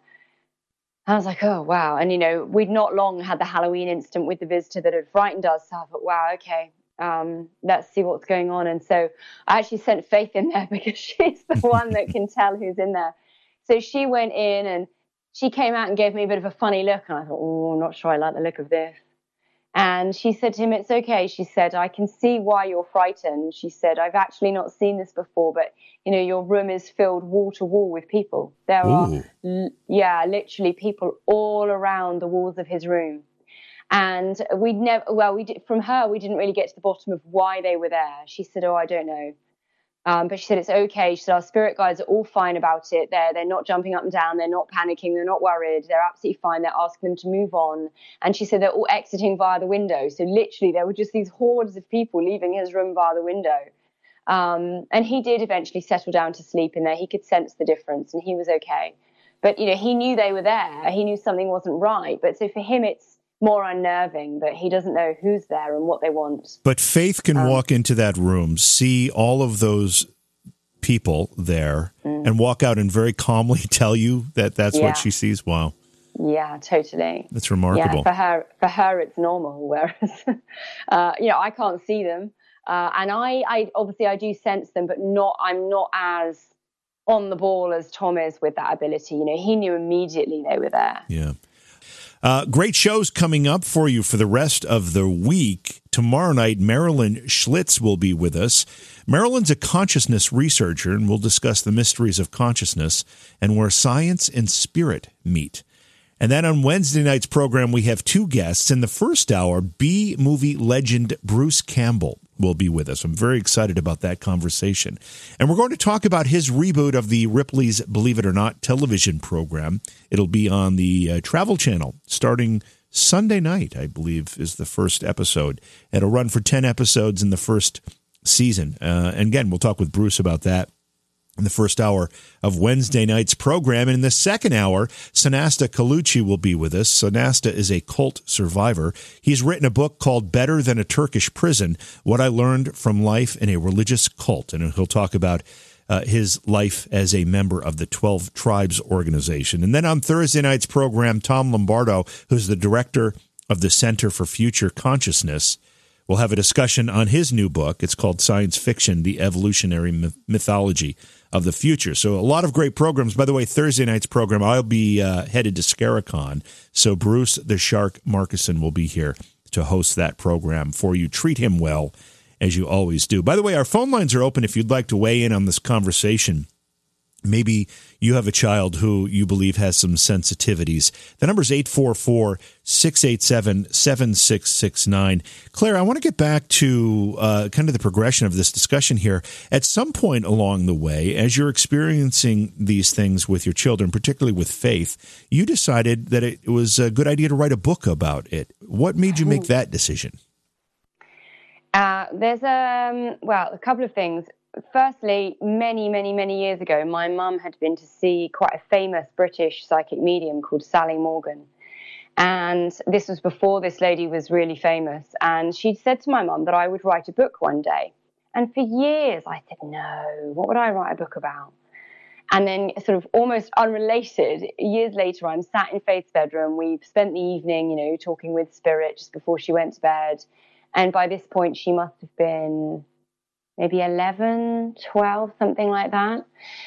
I was like, oh, wow. And, we'd not long had the Halloween incident with the visitor that had frightened us. So I thought, wow, okay, let's see what's going on. And so I actually sent Faith in there because she's the one that can tell who's in there. So she went in and she came out and gave me a bit of a funny look. And I thought, oh, I'm not sure I like the look of this. And she said to him, it's okay. She said, I can see why you're frightened. She said, I've actually not seen this before, but, your room is filled wall to wall with people. There are, literally people all around the walls of his room. And we didn't really get to the bottom of why they were there. She said, oh, I don't know. But she said, it's okay. She said, our spirit guides are all fine about it. They're not jumping up and down. They're not panicking. They're not worried. They're absolutely fine. They're asking them to move on. And she said, they're all exiting via the window. So literally there were just these hordes of people leaving his room via the window. And he did eventually settle down to sleep in there. He could sense the difference and he was okay. But, he knew they were there. He knew something wasn't right. But so for him, it's more unnerving that he doesn't know who's there and what they want. But Faith can walk into that room, see all of those people there, and walk out and very calmly tell you that that's what she sees. Wow. Yeah, totally. That's remarkable. Yeah, for her, it's normal. Whereas, I can't see them, and I obviously I do sense them, but I'm not as on the ball as Tom is with that ability. He knew immediately they were there. Yeah. Great shows coming up for you for the rest of the week. Tomorrow night, Marilyn Schlitz will be with us. Marilyn's a consciousness researcher, and we'll discuss the mysteries of consciousness and where science and spirit meet. And then on Wednesday night's program, we have two guests. In the first hour, B-movie legend Bruce Campbell will be with us. I'm very excited about that conversation. And we're going to talk about his reboot of the Ripley's Believe It or Not television program. It'll be on the Travel Channel starting Sunday night, I believe, is the first episode. It'll run for 10 episodes in the first season. And again, we'll talk with Bruce about that in the first hour of Wednesday night's program. And in the second hour, Sanasta Colucci will be with us. Sanasta is a cult survivor. He's written a book called Better Than a Turkish Prison, What I Learned from Life in a Religious Cult. And he'll talk about his life as a member of the 12 Tribes organization. And then on Thursday night's program, Tom Lombardo, who's the director of the Center for Future Consciousness, we'll have a discussion on his new book. It's called Science Fiction, The Evolutionary Mythology of the Future. So a lot of great programs. By the way, Thursday night's program, I'll be headed to Scaricon. So Bruce the Shark Markison will be here to host that program for you. Treat him well, as you always do. By the way, our phone lines are open if you'd like to weigh in on this conversation. Maybe you have a child who you believe has some sensitivities. The number is 844-687-7669. Claire, I want to get back to kind of the progression of this discussion here. At some point along the way, as you're experiencing these things with your children, particularly with faith, you decided that it was a good idea to write a book about it. What made you make that decision? There's a couple of things. Firstly, many, many, many years ago, my mum had been to see quite a famous British psychic medium called Sally Morgan. And this was before this lady was really famous. And she'd said to my mum that I would write a book one day. And for years, I said, no, what would I write a book about? And then sort of almost unrelated, years later, I'm sat in Faith's bedroom. We've spent the evening, talking with Spirit just before she went to bed. And by this point, she must have been maybe 11, 12, something like that.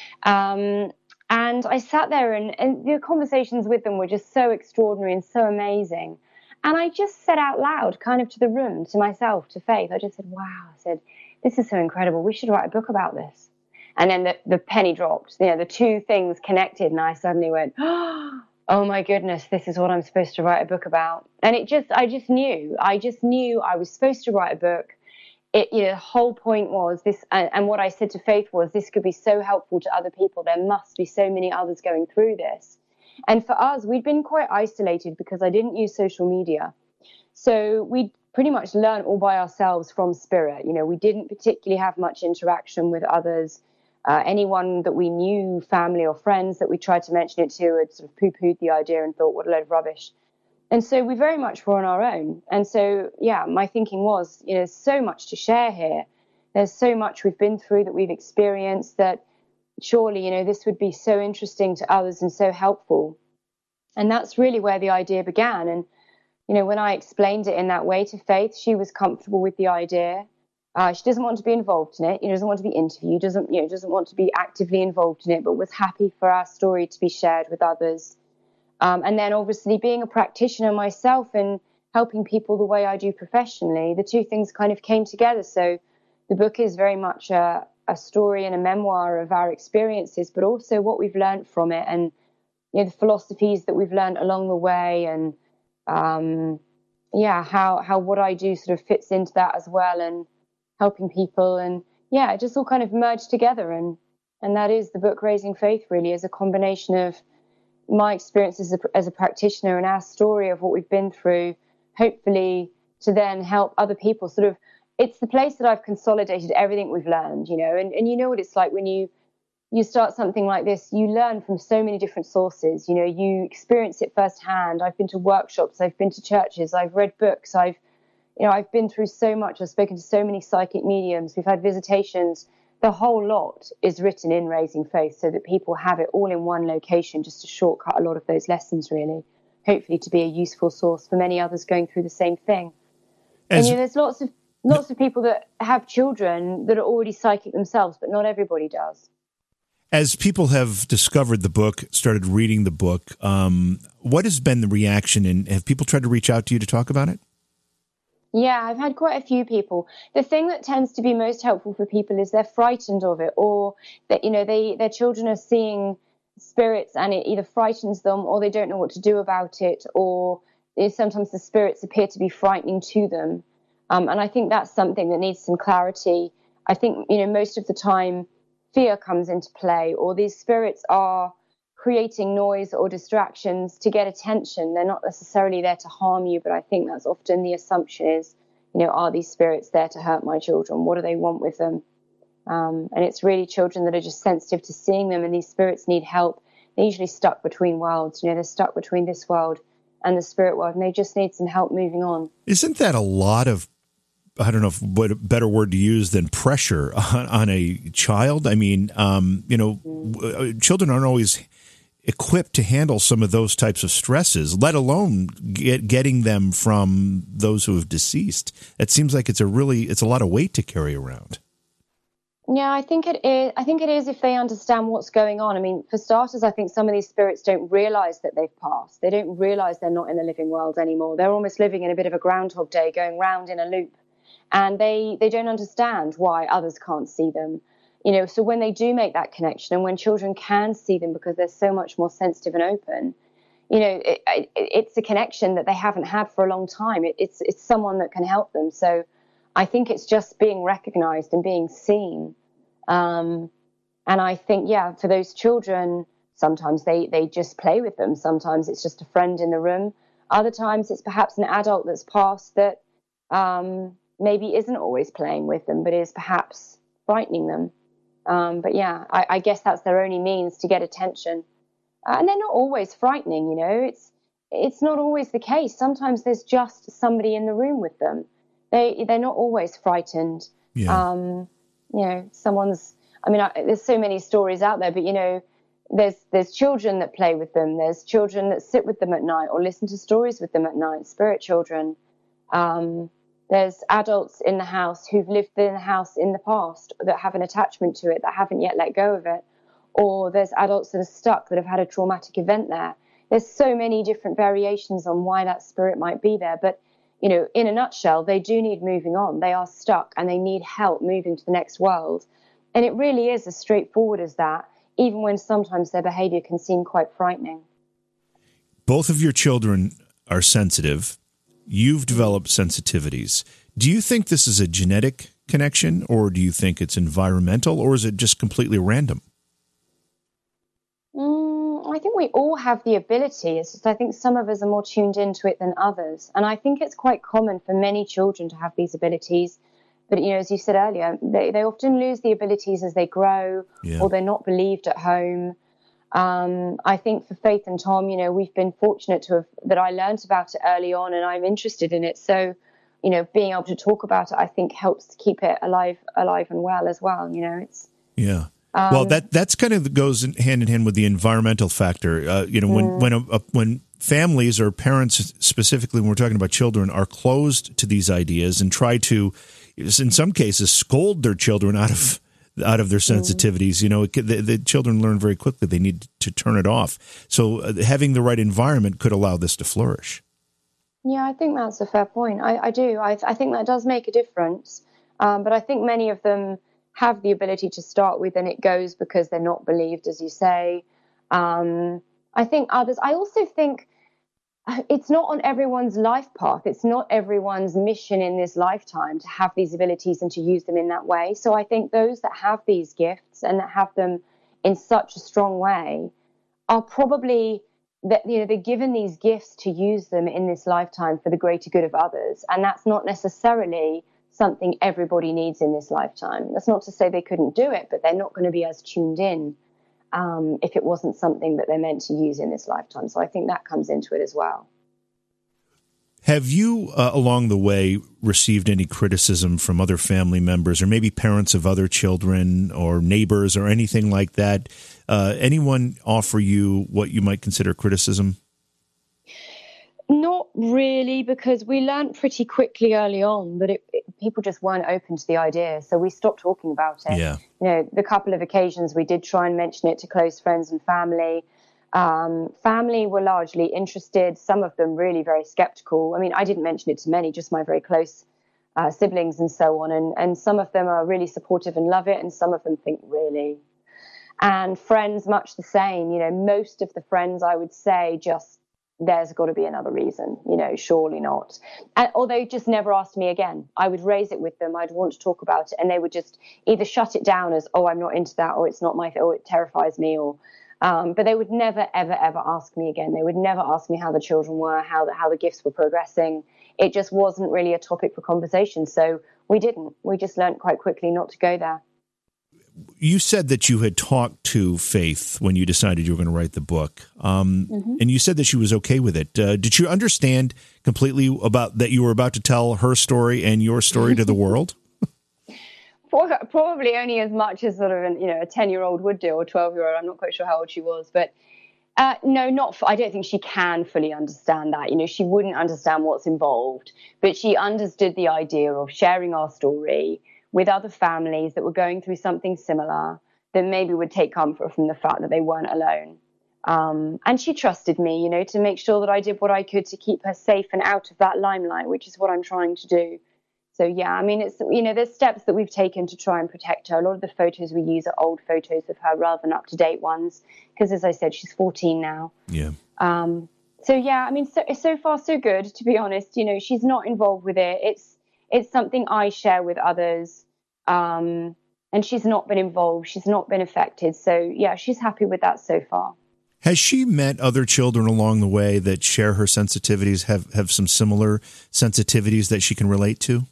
And I sat there and the conversations with them were just so extraordinary and so amazing. And I just said out loud, kind of to the room, to myself, to Faith, I just said, wow, I said, this is so incredible. We should write a book about this. And then the penny dropped, the two things connected. And I suddenly went, oh my goodness, this is what I'm supposed to write a book about. And I just knew I was supposed to write a book. The whole point was this, and what I said to Faith was, this could be so helpful to other people. There must be so many others going through this. And for us, we'd been quite isolated because I didn't use social media. So we pretty much learned all by ourselves from Spirit. We didn't particularly have much interaction with others. Anyone that we knew, family or friends that we tried to mention it to, had sort of poo-pooed the idea and thought, what a load of rubbish. And so we very much were on our own. And so, my thinking was, there's so much to share here. There's so much we've been through, that we've experienced, that surely, this would be so interesting to others and so helpful. And that's really where the idea began. And, when I explained it in that way to Faith, she was comfortable with the idea. She doesn't want to be involved in it. Doesn't want to be interviewed, doesn't want to be actively involved in it, but was happy for our story to be shared with others. And then obviously being a practitioner myself and helping people the way I do professionally, the two things kind of came together. So the book is very much a story and a memoir of our experiences, but also what we've learned from it, and the philosophies that we've learned along the way, and how what I do sort of fits into that as well, and helping people, and it just all kind of merged together. And that is the book, Raising Faith, really, is a combination of my experiences as a practitioner and our story of what we've been through, hopefully to then help other people. Sort of, it's the place that I've consolidated everything we've learned, and you know what it's like when you start something like this. You learn from so many different sources. You experience it firsthand. I've been to workshops, I've been to churches, I've read books, I've been through so much. I've spoken to so many psychic mediums. We've had visitations. The whole lot is written in Raising Faith so that people have it all in one location, just to shortcut a lot of those lessons, really. hopefully to be a useful source for many others going through the same thing. And there's lots of people that have children that are already psychic themselves, but not everybody does. As people have discovered the book, started reading the book, what has been the reaction, and have people tried to reach out to you to talk about it? Yeah, I've had quite a few people. The thing that tends to be most helpful for people is they're frightened of it, or that, their children are seeing spirits and it either frightens them, or they don't know what to do about it, or sometimes the spirits appear to be frightening to them. And I think that's something that needs some clarity. I think, most of the time fear comes into play, or these spirits are creating noise or distractions to get attention. They're not necessarily there to harm you, but I think that's often the assumption is, are these spirits there to hurt my children? What do they want with them? And it's really children that are just sensitive to seeing them, and these spirits need help. They're usually stuck between worlds. They're stuck between this world and the spirit world, and they just need some help moving on. Isn't that a lot of, I don't know what a better word to use than pressure on a child? I mean, children aren't always equipped to handle some of those types of stresses, let alone getting them from those who have deceased. It seems like it's a lot of weight to carry around. Yeah, I think it is. I think it is if they understand what's going on. I mean, for starters, I think some of these spirits don't realize that they've passed. They don't realize they're not in the living world anymore. They're almost living in a bit of a Groundhog Day, going round in a loop. And they don't understand why others can't see them. So when they do make that connection, and when children can see them because they're so much more sensitive and open, it's a connection that they haven't had for a long time. It's someone that can help them. So I think it's just being recognized and being seen. And I think, for those children, sometimes they just play with them. Sometimes it's just a friend in the room. Other times it's perhaps an adult that's passed that maybe isn't always playing with them, but is perhaps frightening them. I guess that's their only means to get attention. And they're not always frightening, It's not always the case. Sometimes there's just somebody in the room with them. They're not always frightened. Yeah. There's so many stories out there, but, there's children that play with them. There's children that sit with them at night or listen to stories with them at night, spirit children. There's adults in the house who've lived in the house in the past that have an attachment to it, that haven't yet let go of it. Or there's adults that are stuck, that have had a traumatic event there. There's so many different variations on why that spirit might be there. But, in a nutshell, they do need moving on. They are stuck and they need help moving to the next world. And it really is as straightforward as that, even when sometimes their behavior can seem quite frightening. Both of your children are sensitive. You've developed sensitivities. Do you think this is a genetic connection, or do you think it's environmental, or is it just completely random? I think we all have the ability. It's just I think some of us are more tuned into it than others. And I think it's quite common for many children to have these abilities. But, as you said earlier, they often lose the abilities as they grow, or they're not believed at home. I think for Faith and Tom, we've been fortunate that I learned about it early on and I'm interested in it. So, being able to talk about it, I think helps to keep it alive and well as well. Yeah. Well, that's kind of goes hand in hand with the environmental factor. When families or parents, specifically when we're talking about children, are closed to these ideas and try to, in some cases, scold their children out of their sensitivities, the children learn very quickly they need to turn it off. So having the right environment could allow this to flourish. Yeah, I think that's a fair point. I do. I think that does make a difference. But I think many of them have the ability to start with, and it goes because they're not believed, as you say. I think others, I also think it's not on everyone's life path. It's not everyone's mission in this lifetime to have these abilities and to use them in that way. So I think those that have these gifts and that have them in such a strong way are probably that, they're given these gifts to use them in this lifetime for the greater good of others. And that's not necessarily something everybody needs in this lifetime. That's not to say they couldn't do it, but they're not going to be as tuned in if it wasn't something that they're meant to use in this lifetime. So I think that comes into it as well. Have you, along the way, received any criticism from other family members or maybe parents of other children or neighbors or anything like that? Anyone offer you what you might consider criticism? really, because we learned pretty quickly early on that people just weren't open to the idea. So we stopped talking about it. Yeah. You know, the couple of occasions we did try and mention it to close friends and family. Family were largely interested, some of them really very skeptical. I mean, I didn't mention it to many, just my very close siblings and so on. And some of them are really supportive and love it, and some of them think, really? And friends, much the same. You know, most of the friends, I would say, just, there's got to be another reason, you know, surely not. Or they just never asked me again. I would raise it with them. I'd want to talk about it, and they would just either shut it down as, oh, I'm not into that, or it's not my thing, or it terrifies me, or but they would never, ever, ever ask me again. They would never ask me how the children were, how the gifts were progressing. It just wasn't really a topic for conversation. So we didn't. We just learned quite quickly not to go there. You said that you had talked to Faith when you decided you were going to write the book, and you said that she was okay with it. Did you understand completely about that you were about to tell her story and your story to the world? Probably only as much as sort of a 10-year-old would do, or 12-year-old. I'm not quite sure how old she was, but no, I don't think she can fully understand that. You know, she wouldn't understand what's involved, but she understood the idea of sharing our story with other families that were going through something similar, that maybe would take comfort from the fact that they weren't alone. And she trusted me, you know, to make sure that I did what I could to keep her safe and out of that limelight, which is what I'm trying to do. So, yeah, I mean, it's, you know, there's steps that we've taken to try and protect her. A lot of the photos we use are old photos of her rather than up-to-date ones, because, as I said, she's 14 now. Yeah. So, yeah, I mean, so far so good, to be honest. You know, she's not involved with it. It's something I share with others, and she's not been involved. She's not been affected. So, yeah, she's happy with that so far. Has she met other children along the way that share her sensitivities, have some similar sensitivities that she can relate to?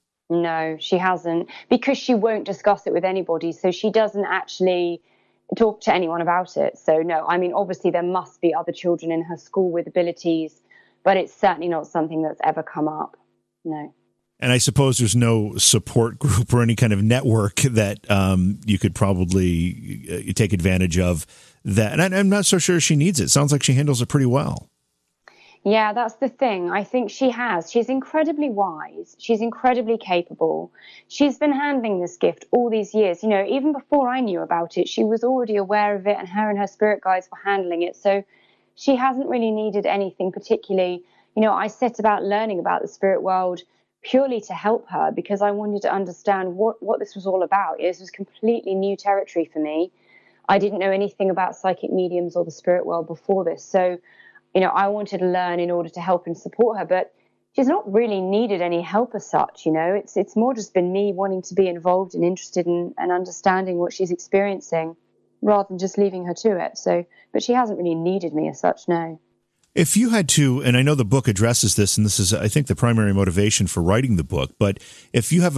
No, she hasn't, because she won't discuss it with anybody. So she doesn't actually talk to anyone about it. So, no, I mean, obviously there must be other children in her school with abilities, but it's certainly not something that's ever come up. No. And I suppose there's no support group or any kind of network that you could probably take advantage of that. And I'm not so sure she needs it. Sounds like she handles it pretty well. Yeah, that's the thing. I think she has. She's incredibly wise. She's incredibly capable. She's been handling this gift all these years. You know, even before I knew about it, she was already aware of it, and her spirit guides were handling it. So she hasn't really needed anything particularly. You know, I set about learning about the spirit world purely to help her, because I wanted to understand what this was all about. This was completely new territory for me. I didn't know anything about psychic mediums or the spirit world before this. So, you know, I wanted to learn in order to help and support her, but she's not really needed any help as such. You know, it's more just been me wanting to be involved and interested in and understanding what she's experiencing rather than just leaving her to it. So, but she hasn't really needed me as such, no. If you had to, and I know the book addresses this, and this is, I think, the primary motivation for writing the book, but if you have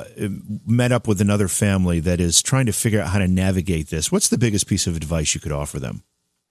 met up with another family that is trying to figure out how to navigate this, what's the biggest piece of advice you could offer them?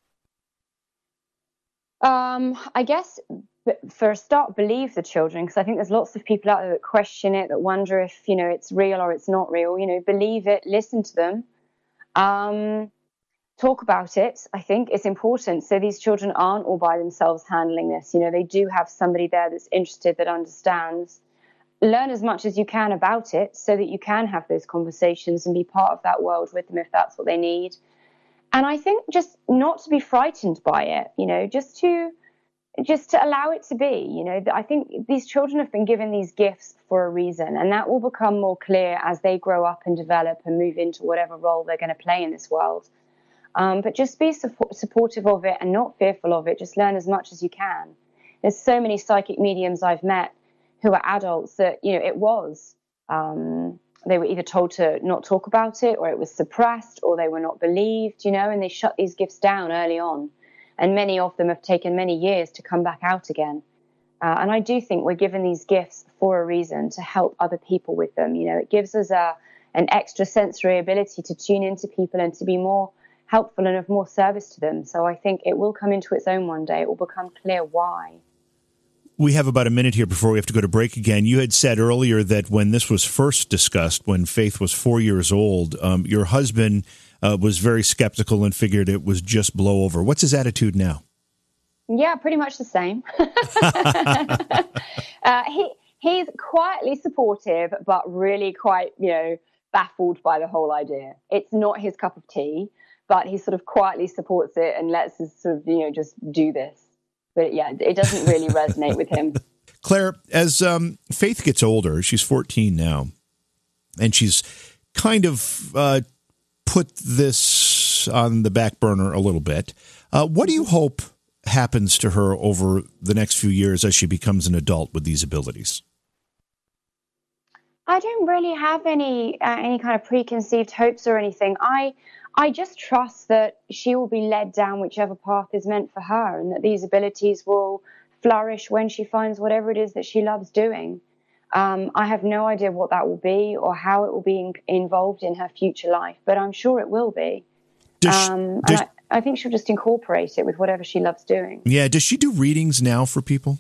I guess for a start, believe the children, because I think there's lots of people out there that question it, that wonder if, you know, it's real or it's not real. You know, believe it, listen to them, talk about it. I think it's important. So these children aren't all by themselves handling this. You know, they do have somebody there that's interested, that understands. Learn as much as you can about it so that you can have those conversations and be part of that world with them if that's what they need. And I think just not to be frightened by it, you know, just to allow it to be. You know, I think these children have been given these gifts for a reason, and that will become more clear as they grow up and develop and move into whatever role they're going to play in this world. But just be supportive of it and not fearful of it. Just learn as much as you can. There's so many psychic mediums I've met who are adults that, you know, it was, they were either told to not talk about it, or it was suppressed, or they were not believed, you know, and they shut these gifts down early on. And many of them have taken many years to come back out again. And I do think we're given these gifts for a reason, to help other people with them. You know, it gives us an extra sensory ability to tune into people and to be more helpful and of more service to them. So I think it will come into its own one day. It will become clear why. We have about a minute here before we have to go to break again. You had said earlier that when this was first discussed, when Faith was 4 years old, your husband was very skeptical and figured it was just blow over. What's his attitude now? Yeah, pretty much the same. He's quietly supportive, but really quite, baffled by the whole idea. It's not his cup of tea, but he sort of quietly supports it and lets us sort of, just do this. But yeah, it doesn't really resonate with him. Claire, as Faith gets older, she's 14 now, and she's kind of put this on the back burner a little bit. What do you hope happens to her over the next few years as she becomes an adult with these abilities? I don't really have any kind of preconceived hopes or anything. I just trust that she will be led down whichever path is meant for her, and that these abilities will flourish when she finds whatever it is that she loves doing. I have no idea what that will be or how it will be involved in her future life, but I'm sure it will be. I think she'll just incorporate it with whatever she loves doing. Yeah. Does she do readings now for people?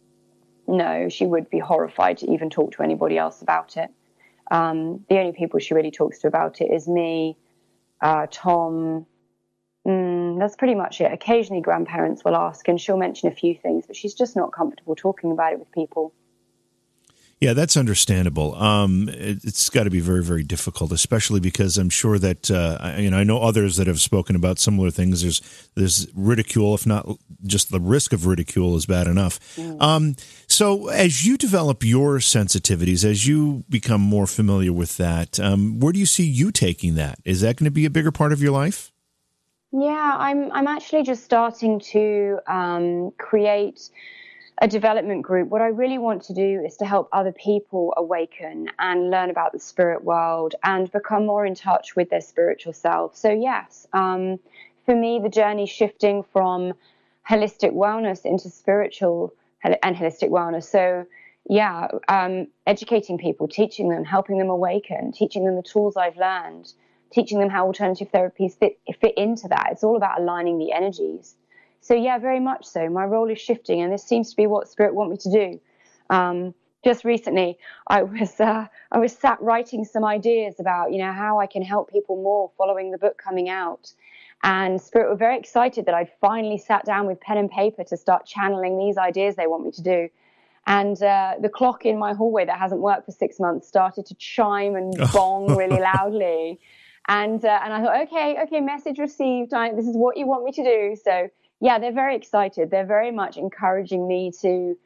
No, she would be horrified to even talk to anybody else about it. The only people she really talks to about it is me, Tom. That's pretty much it. Occasionally grandparents will ask and she'll mention a few things, but she's just not comfortable talking about it with people. Yeah, that's understandable. It's got to be very, very difficult, especially because I'm sure that I know others that have spoken about similar things. There's ridicule, if not just the risk of ridicule, is bad enough. So, as you develop your sensitivities, as you become more familiar with that, where do you see you taking that? Is that going to be a bigger part of your life? Yeah, I'm actually just starting to create a development group. What I really want to do is to help other people awaken and learn about the spirit world and become more in touch with their spiritual self. So yes, for me, the journey shifting from holistic wellness into spiritual and holistic wellness. So yeah, educating people, teaching them, helping them awaken, teaching them the tools I've learned, teaching them how alternative therapies fit into that. It's all about aligning the energies. So yeah, very much so. My role is shifting, and this seems to be what Spirit want me to do. Just recently, I was sat writing some ideas about how I can help people more following the book coming out, and Spirit were very excited that I'd finally sat down with pen and paper to start channeling these ideas they want me to do. And the clock in my hallway that hasn't worked for 6 months started to chime and bong really loudly, and I thought, okay, message received. This is what you want me to do. So. Yeah, they're very excited. They're very much encouraging me to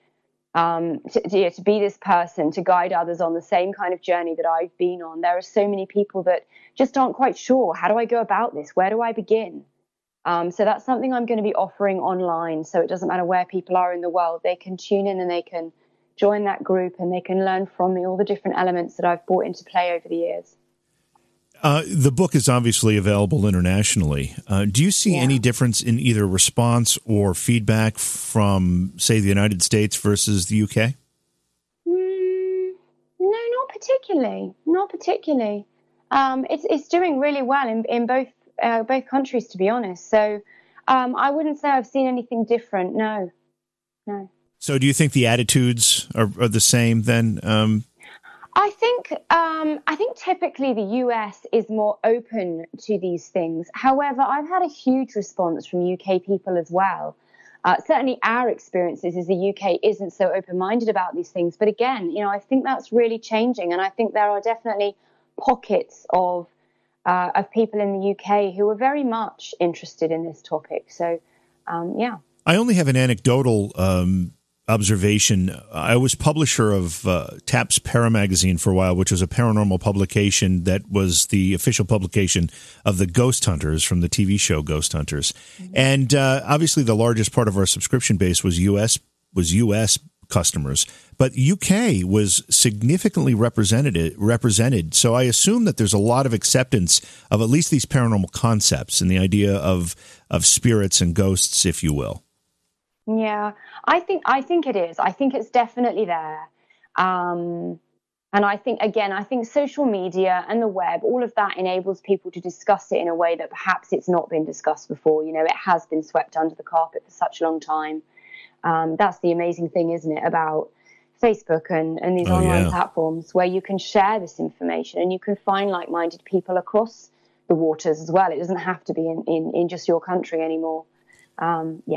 be this person, to guide others on the same kind of journey that I've been on. There are so many people that just aren't quite sure, how do I go about this? Where do I begin? So that's something I'm going to be offering online. So it doesn't matter where people are in the world. They can tune in and they can join that group and they can learn from me all the different elements that I've brought into play over the years. The book is obviously available internationally. Do you see any difference in either response or feedback from, say, the United States versus the UK? No, not particularly. Not particularly. It's doing really well in both countries, to be honest. So I wouldn't say I've seen anything different. No. So do you think the attitudes are the same then? I think typically the US is more open to these things. However, I've had a huge response from UK people as well. Certainly our experiences is the UK isn't so open-minded about these things. But again, I think that's really changing. And I think there are definitely pockets of people in the UK who are very much interested in this topic. So, yeah. I only have an anecdotal observation. I was publisher of TAP's Para Magazine for a while, which was a paranormal publication that was the official publication of the Ghost Hunters from the TV show Ghost Hunters. Mm-hmm. And obviously the largest part of our subscription base was US customers, but UK was significantly represented. So I assume that there's a lot of acceptance of at least these paranormal concepts and the idea of spirits and ghosts, if you will. Yeah, I think it is. I think it's definitely there. And I think social media and the web, all of that enables people to discuss it in a way that perhaps it's not been discussed before. It has been swept under the carpet for such a long time. That's the amazing thing, isn't it, about Facebook and these online platforms where you can share this information and you can find like-minded people across the waters as well. It doesn't have to be in just your country anymore. Yeah.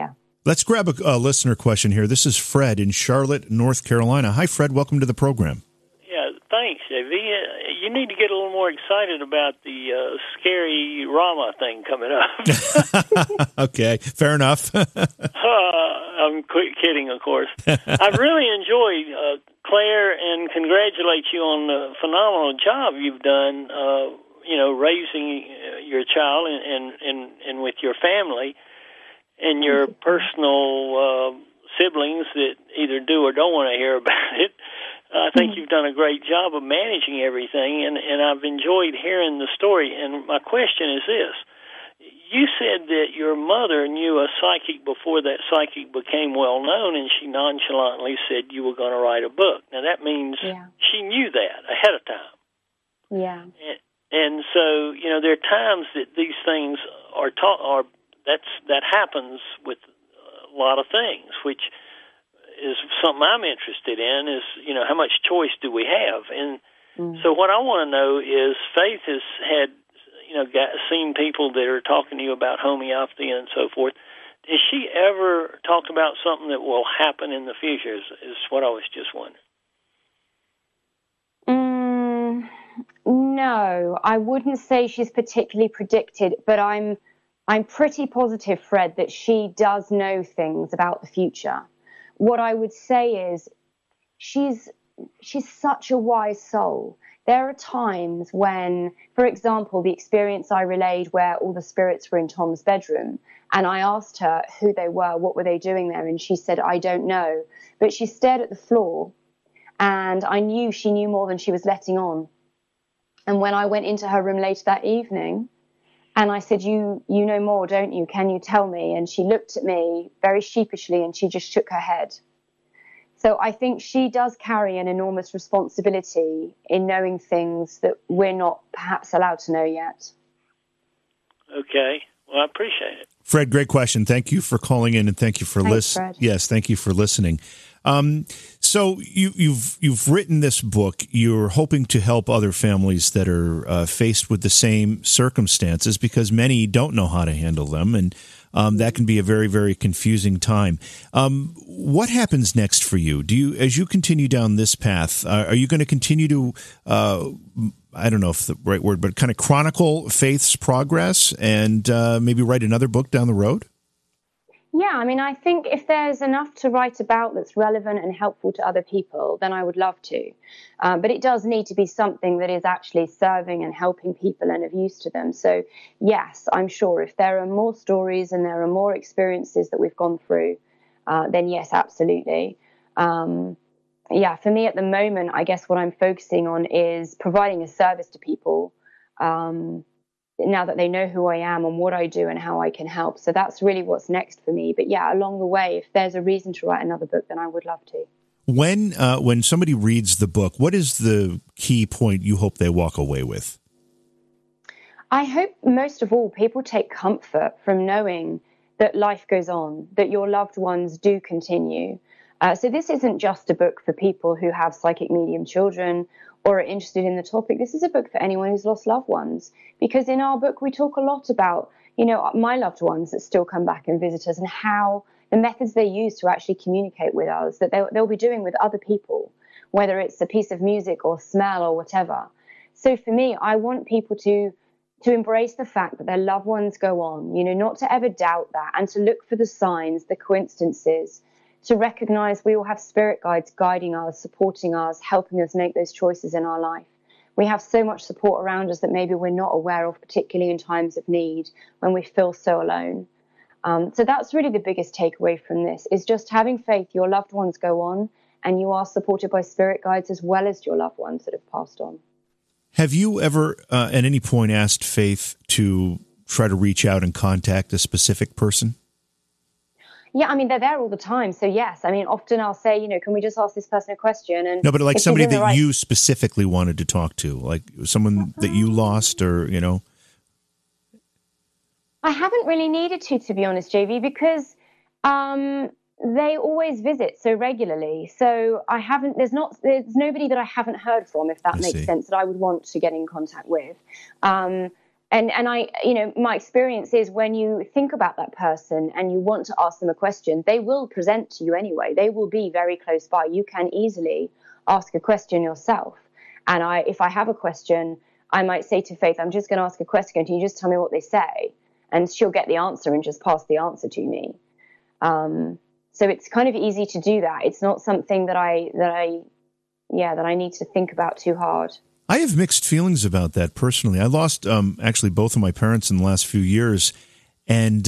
Let's grab a listener question here. This is Fred in Charlotte, North Carolina. Hi, Fred. Welcome to the program. Yeah, thanks, JV. You need to get a little more excited about the scary Rama thing coming up. Okay, fair enough. I'm kidding, of course. I've really enjoyed Claire, and congratulate you on the phenomenal job you've done, raising your child and with your family and your personal siblings that either do or don't want to hear about it. I think you've done a great job of managing everything, and I've enjoyed hearing the story. And my question is this. You said that your mother knew a psychic before that psychic became well-known, and she nonchalantly said you were going to write a book. Now, that means she knew that ahead of time. Yeah. And so, there are times that these things are taught, that happens with a lot of things, which is something I'm interested in is, how much choice do we have? And so what I want to know is Faith has had, seen people that are talking to you about homeopathy and so forth. Does she ever talk about something that will happen in the future is what I was just wondering. No, I wouldn't say she's particularly predicted, but I'm pretty positive, Fred, that she does know things about the future. What I would say is she's such a wise soul. There are times when, for example, the experience I relayed where all the spirits were in Tom's bedroom, and I asked her who they were, what were they doing there, and she said, I don't know. But she stared at the floor, and I knew she knew more than she was letting on. And when I went into her room later that evening, and I said, you know more, don't you? Can you tell me? And she looked at me very sheepishly, and she just shook her head. So I think she does carry an enormous responsibility in knowing things that we're not perhaps allowed to know yet. Okay. Well, I appreciate it. Fred, great question. Thank you for calling in, and thank you for listening. Yes, thank you for listening. So you've written this book. You're hoping to help other families that are faced with the same circumstances, because many don't know how to handle them, and that can be a very, very confusing time. What happens next for you? As you continue down this path, are you going to continue to, I don't know if the right word, but kind of chronicle Faith's progress and maybe write another book down the road? Yeah, I mean, I think if there's enough to write about that's relevant and helpful to other people, then I would love to. But it does need to be something that is actually serving and helping people and of use to them. So, yes, I'm sure if there are more stories and there are more experiences that we've gone through, then yes, absolutely. Yeah, for me at the moment, I guess what I'm focusing on is providing a service to people now that they know who I am and what I do and how I can help. So that's really what's next for me. But yeah, along the way, if there's a reason to write another book, then I would love to. When somebody reads the book, what is the key point you hope they walk away with? I hope most of all people take comfort from knowing that life goes on, that your loved ones do continue. So this isn't just a book for people who have psychic medium children or are interested in the topic. This is a book for anyone who's lost loved ones, because in our book we talk a lot about, my loved ones that still come back and visit us and how the methods they use to actually communicate with us that they'll be doing with other people, whether it's a piece of music or smell or whatever. So for me, I want people to embrace the fact that their loved ones go on, not to ever doubt that, and to look for the signs, the coincidences, to recognize we all have spirit guides guiding us, supporting us, helping us make those choices in our life. We have so much support around us that maybe we're not aware of, particularly in times of need when we feel so alone. So that's really the biggest takeaway from this, is just having faith your loved ones go on and you are supported by spirit guides as well as your loved ones that have passed on. Have you ever at any point asked Faith to try to reach out and contact a specific person? Yeah, I mean, they're there all the time. So, yes, I mean, often I'll say, can we just ask this person a question? And no, but like somebody that you specifically wanted to talk to, like someone that you lost or, I haven't really needed to be honest, JV, because they always visit so regularly. So there's nobody that I haven't heard from, if that makes sense, that I would want to get in contact with. And I, my experience is when you think about that person and you want to ask them a question, they will present to you anyway. They will be very close by. You can easily ask a question yourself. And if I have a question, I might say to Faith, I'm just going to ask a question. Can you just tell me what they say? And she'll get the answer and just pass the answer to me. So it's kind of easy to do that. It's not something that I need to think about too hard. I have mixed feelings about that personally. I lost actually both of my parents in the last few years, and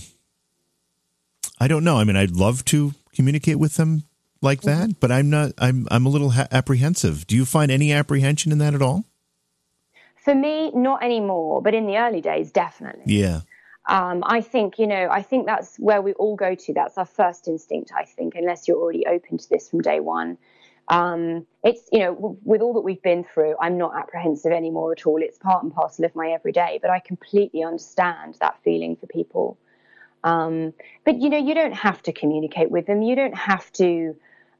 I don't know. I mean, I'd love to communicate with them like that, but I'm not. I'm a little apprehensive. Do you find any apprehension in that at all? For me, not anymore, but in the early days, definitely. Yeah. I think that's where we all go to. That's our first instinct, I think, unless you're already open to this from day one. It's, with all that we've been through, I'm not apprehensive anymore at all. It's part and parcel of my everyday, but I completely understand that feeling for people. But, you don't have to communicate with them. You don't have to, you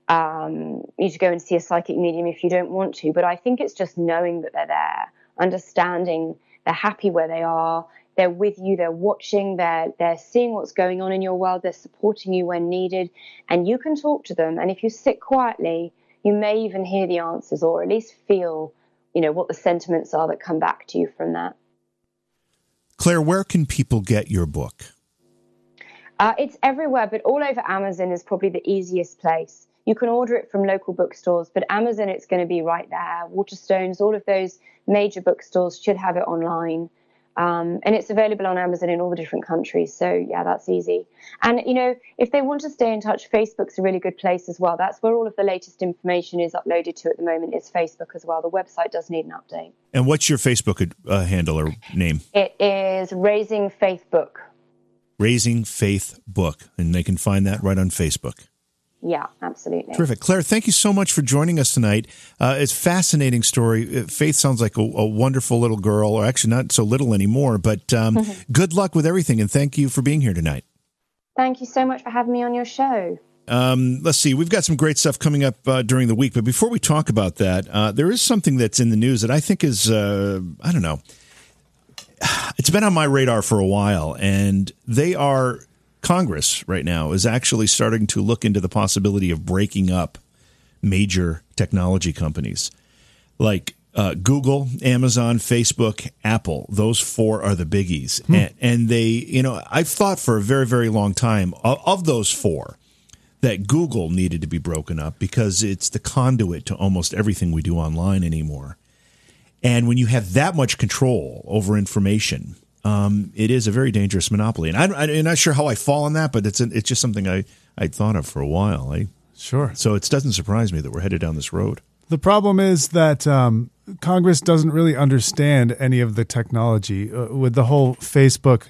to go and see a psychic medium if you don't want to. But I think it's just knowing that they're there, understanding they're happy where they are. They're with you, they're watching, they're seeing what's going on in your world, they're supporting you when needed, and you can talk to them. And if you sit quietly, you may even hear the answers or at least feel, what the sentiments are that come back to you from that. Claire, where can people get your book? It's everywhere, but all over Amazon is probably the easiest place. You can order it from local bookstores, but Amazon, it's going to be right there. Waterstones, all of those major bookstores should have it online. And it's available on Amazon in all the different countries. So, yeah, that's easy. And, if they want to stay in touch, Facebook's a really good place as well. That's where all of the latest information is uploaded to at the moment, is Facebook as well. The website does need an update. And what's your Facebook handle or name? It is Raising Faith Book. Raising Faith Book. And they can find that right on Facebook. Yeah, absolutely. Terrific. Claire, thank you so much for joining us tonight. It's a fascinating story. Faith sounds like a wonderful little girl, or actually not so little anymore, but good luck with everything, and thank you for being here tonight. Thank you so much for having me on your show. Let's see. We've got some great stuff coming up during the week, but before we talk about that, there is something that's in the news that I think is, I don't know, it's been on my radar for a while, and Congress right now is actually starting to look into the possibility of breaking up major technology companies like Google, Amazon, Facebook, Apple. Those four are the biggies. And they, I've thought for a very, very long time of those four that Google needed to be broken up because it's the conduit to almost everything we do online anymore. And when you have that much control over information, it is a very dangerous monopoly, and I'm not sure how I fall on that, but it's just something I'd thought of for a while. Sure. So it doesn't surprise me that we're headed down this road. The problem is that Congress doesn't really understand any of the technology with the whole Facebook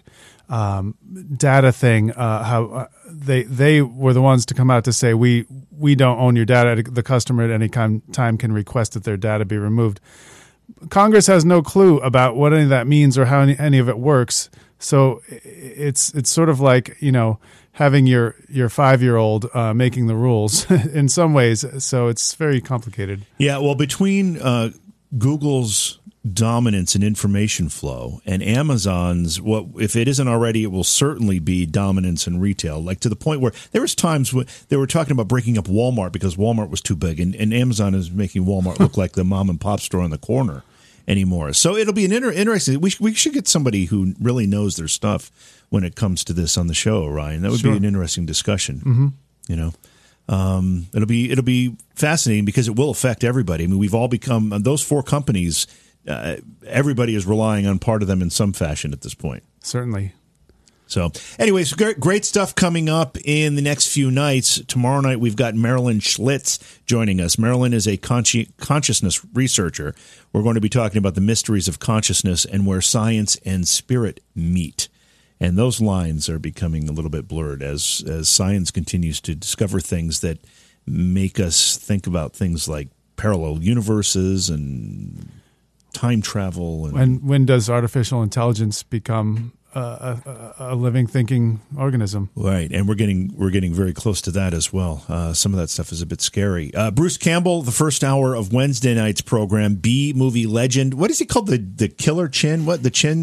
data thing. How they were the ones to come out to say we don't own your data. The customer at any time can request that their data be removed. Congress has no clue about what any of that means or how any of it works. So it's sort of like, having your 5-year-old making the rules in some ways. So it's very complicated. Yeah, well, between Google's dominance in information flow and Amazon's, if it isn't already, it will certainly be dominance in retail, like to the point where there was times when they were talking about breaking up Walmart because Walmart was too big, and Amazon is making Walmart look like the mom and pop store on the corner anymore. So it'll be an interesting. We should get somebody who really knows their stuff when it comes to this on the show, Ryan. That would be an interesting discussion. Mm-hmm. It'll be fascinating because it will affect everybody. I mean, we've all become those four companies. Everybody is relying on part of them in some fashion at this point. Certainly. So, anyways, great stuff coming up in the next few nights. Tomorrow night, we've got Marilyn Schlitz joining us. Marilyn is a consciousness researcher. We're going to be talking about the mysteries of consciousness and where science and spirit meet. And those lines are becoming a little bit blurred as science continues to discover things that make us think about things like parallel universes and time travel. And when does artificial intelligence become a living, thinking organism? Right, and we're getting very close to that as well. Some of that stuff is a bit scary. Bruce Campbell, the first hour of Wednesday night's program, B movie legend. What is he called? The Killer Chin? What, the Chin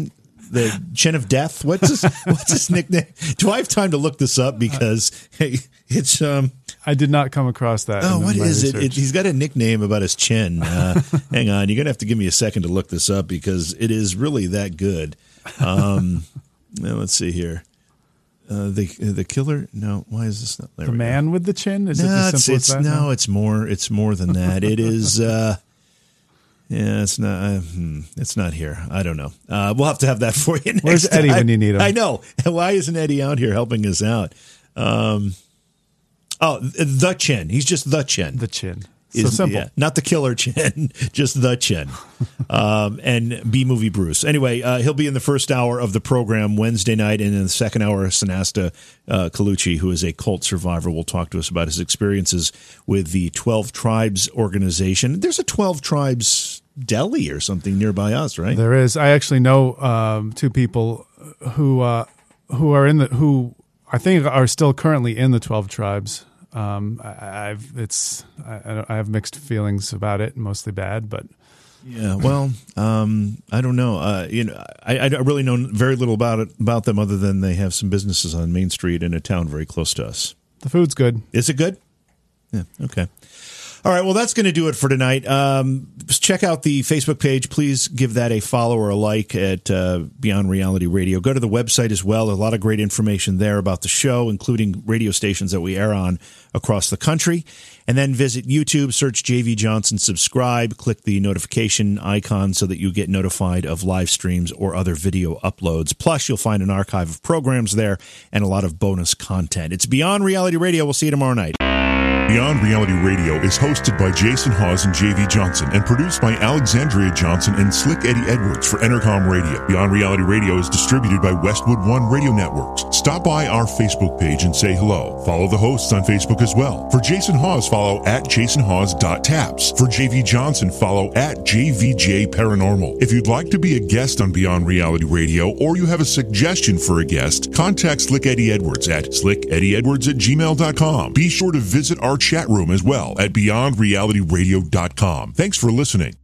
the Chin of Death. What's his nickname? Do I have time to look this up? Because it's I did not come across that. Oh, what is it? He's got a nickname about his chin. Hang on, you're gonna have to give me a second to look this up because it is really that good. Let's see here. The killer? No, why is this not there? The man with the chin? Is it as simple as that? No, it's more than that. It is. It's not. It's not here. I don't know. We'll have to have that for you next Where's Eddie time. when you need him? I know. Why isn't Eddie out here helping us out? The Chin. He's just the Chin. The Chin. So simple. Yeah, not the killer Chin, just the Chin. And B-Movie Bruce. Anyway, he'll be in the first hour of the program Wednesday night, and in the second hour, Sanasta Colucci, who is a cult survivor, will talk to us about his experiences with the 12 Tribes organization. There's a 12 Tribes deli or something nearby us, right? There is. I actually know two people who are who I think are still currently in the 12 Tribes. I have mixed feelings about it, mostly bad, but yeah. Well, I don't know. I really know very little about them other than they have some businesses on Main Street in a town very close to us. The food's good. Is it good? Yeah. Okay. All right, well, that's going to do it for tonight. Check out the Facebook page. Please give that a follow or a like at Beyond Reality Radio. Go to the website as well. A lot of great information there about the show, including radio stations that we air on across the country. And then visit YouTube, search JV Johnson, subscribe, click the notification icon so that you get notified of live streams or other video uploads. Plus, you'll find an archive of programs there and a lot of bonus content. It's Beyond Reality Radio. We'll see you tomorrow night. Beyond Reality Radio is hosted by Jason Hawes and J.V. Johnson and produced by Alexandria Johnson and Slick Eddie Edwards for Entercom Radio. Beyond Reality Radio is distributed by Westwood One Radio Networks. Stop by our Facebook page and say hello. Follow the hosts on Facebook as well. For Jason Hawes, follow at jasonhawes.taps. For J.V. Johnson, follow at JVJ Paranormal. If you'd like to be a guest on Beyond Reality Radio or you have a suggestion for a guest, contact Slick Eddie Edwards at slickeddieedwards@gmail.com. Be sure to visit our chat room as well at beyondrealityradio.com. Thanks for listening.